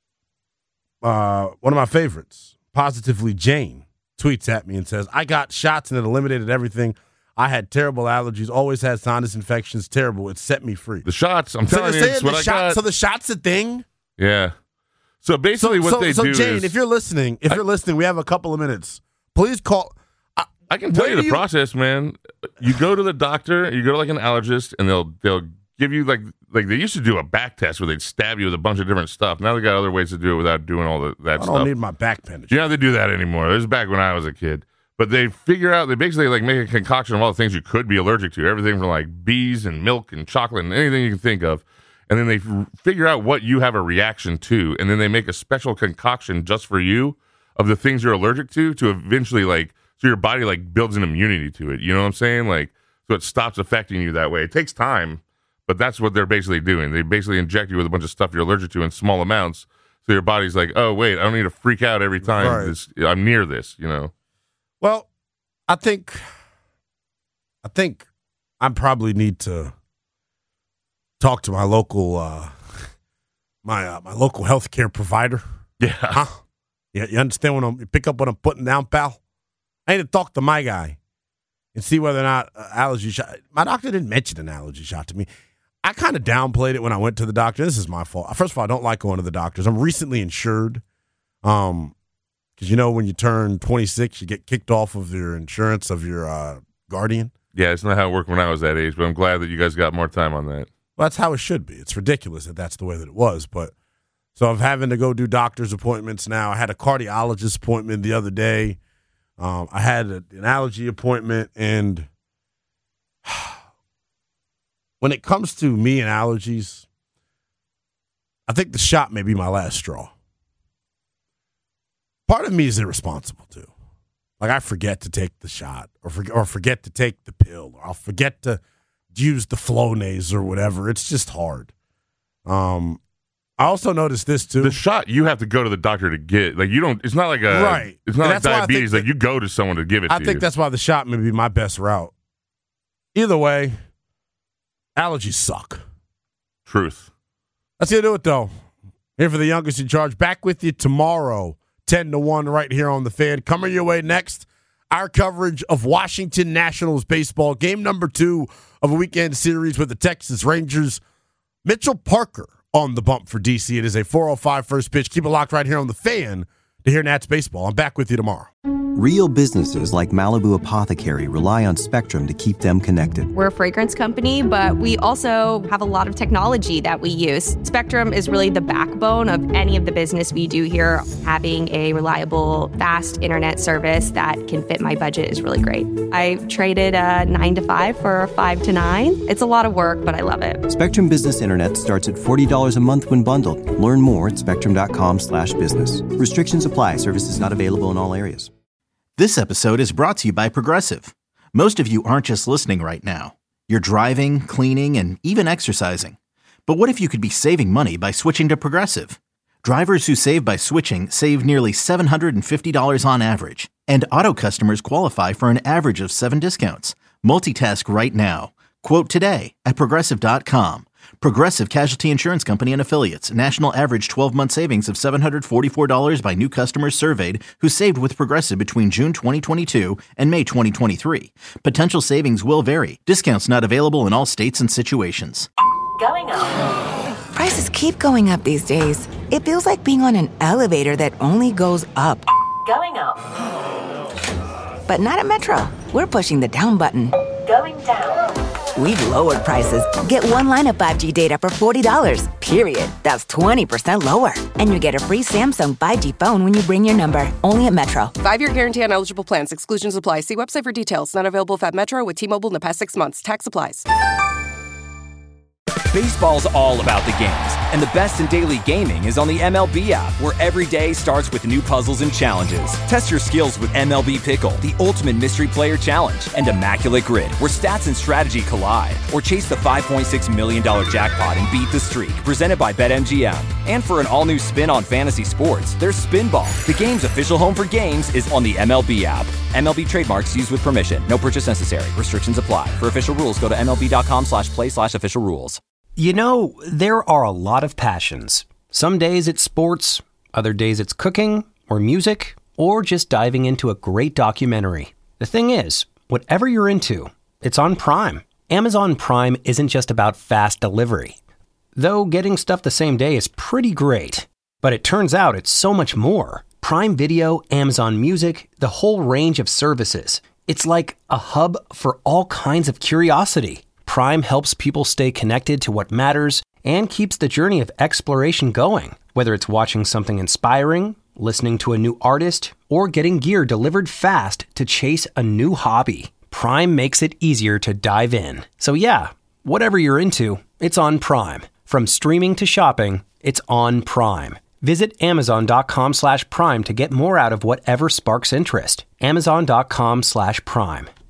uh, one of my favorites, Positively Jane, tweets at me and says, I got shots and it eliminated everything. I had terrible allergies, always had sinus infections, terrible. It set me free. The shots, I'm so telling you, it's the what I shot, got. So the shot's a thing? Yeah. So basically so, what so, they so do Jane, is... if you're listening, if I, you're listening, we have a couple of minutes. Please call... I, I can tell you the you, process, man. You go to the doctor, you go to like an allergist, and they'll they'll give you like... Like they used to do a back test where they'd stab you with a bunch of different stuff. Now they got other ways to do it without doing all the, that I stuff. don't need my back bandage. You know, they do that anymore. This is back when I was a kid. But they figure out, they basically like make a concoction of all the things you could be allergic to. Everything from like bees and milk and chocolate and anything you can think of. And then they f- figure out what you have a reaction to. And then they make a special concoction just for you of the things you're allergic to, to eventually like, so your body like builds an immunity to it. You know what I'm saying? Like, so it stops affecting you that way. It takes time. But that's what they're basically doing. They basically inject you with a bunch of stuff you're allergic to in small amounts. So your body's like, oh, wait, I don't need to freak out every time Right. this, I'm near this, you know? Well, I think, I think I probably need to talk to my local, uh, my uh, my local healthcare provider. Yeah. Huh? Yeah, you understand what I'm, you pick up what I'm putting down, pal? I need to talk to my guy and see whether or not uh, allergy shot. My doctor didn't mention an allergy shot to me. I kind of downplayed it when I went to the doctor. This is my fault. First of all, I don't like going to the doctors. I'm recently insured. Um, because you know when you turn twenty-six, you get kicked off of your insurance of your uh, guardian. Yeah, it's not how it worked when I was that age, but I'm glad that you guys got more time on that. Well, that's how it should be. It's ridiculous that that's the way that it was. But so I'm having to go do doctor's appointments now. I had a cardiologist appointment the other day. Um, I had a, an allergy appointment, and when it comes to me and allergies, I think the shot may be my last straw. Part of me is irresponsible, too. Like, I forget to take the shot or, for, or forget to take the pill, or I'll forget to use the Flonase or whatever. It's just hard. Um, I also noticed this, too. The shot, you have to go to the doctor to get. Like, you don't, it's not like a, right. It's not And like diabetes. that, Like, you go to someone to give it I to think you. that's why the shot may be my best route. Either way, allergies suck. Truth. Let's get to it, though. Here for the youngest in charge. Back with you tomorrow, ten to one, right here on The Fan. Coming your way next, our coverage of Washington Nationals baseball, game number two of a weekend series with the Texas Rangers. Mitchell Parker on the bump for D C. It is a four oh five first pitch. Keep it locked right here on The Fan to hear Nats baseball. I'm back with you tomorrow. Real businesses like Malibu Apothecary rely on Spectrum to keep them connected. We're a fragrance company, but we also have a lot of technology that we use. Spectrum is really the backbone of any of the business we do here. Having a reliable, fast internet service that can fit my budget is really great. I traded a nine to five for a five to nine. It's a lot of work, but I love it. Spectrum Business Internet starts at forty dollars a month when bundled. Learn more at spectrum.com slash business. Restrictions apply. Services not available in all areas. This episode is brought to you by Progressive. Most of you aren't just listening right now. You're driving, cleaning, and even exercising. But what if you could be saving money by switching to Progressive? Drivers who save by switching save nearly seven hundred fifty dollars on average. And auto customers qualify for an average of seven discounts. Multitask right now. Quote today at Progressive dot com. Progressive Casualty Insurance Company and Affiliates. National average twelve-month savings of seven hundred forty-four dollars by new customers surveyed who saved with Progressive between June twenty twenty-two and May twenty twenty-three. Potential savings will vary. Discounts not available in all states and situations. Going up. Prices keep going up these days. It feels like being on an elevator that only goes up. Going up. But not at Metro. We're pushing the down button. Going down. We've lowered prices. Get one line of five G data for forty dollars, period. That's twenty percent lower. And you get a free Samsung five G phone when you bring your number. Only at Metro. Five-year guarantee on eligible plans. Exclusions apply. See website for details. Not available at Metro with T-Mobile in the past six months. Tax applies. Baseball's all about the games, and the best in daily gaming is on the M L B app, where every day starts with new puzzles and challenges. Test your skills with M L B Pickle, the ultimate mystery player challenge, and Immaculate Grid, where stats and strategy collide. Or chase the five point six million dollars jackpot and beat the streak, presented by BetMGM. And for an all-new spin on fantasy sports, there's Spinball. The game's official home for games is on the M L B app. M L B trademarks used with permission. No purchase necessary. Restrictions apply. For official rules, go to MLB.com slash play slash official rules. You know, there are a lot of passions. Some days it's sports, other days it's cooking, or music, or just diving into a great documentary. The thing is, whatever you're into, it's on Prime. Amazon Prime isn't just about fast delivery. Though getting stuff the same day is pretty great. But it turns out it's so much more. Prime Video, Amazon Music, the whole range of services. It's like a hub for all kinds of curiosity. Prime helps people stay connected to what matters and keeps the journey of exploration going. Whether it's watching something inspiring, listening to a new artist, or getting gear delivered fast to chase a new hobby, Prime makes it easier to dive in. So yeah, whatever you're into, it's on Prime. From streaming to shopping, it's on Prime. Visit Amazon.com slash Prime to get more out of whatever sparks interest. Amazon.com slash Prime.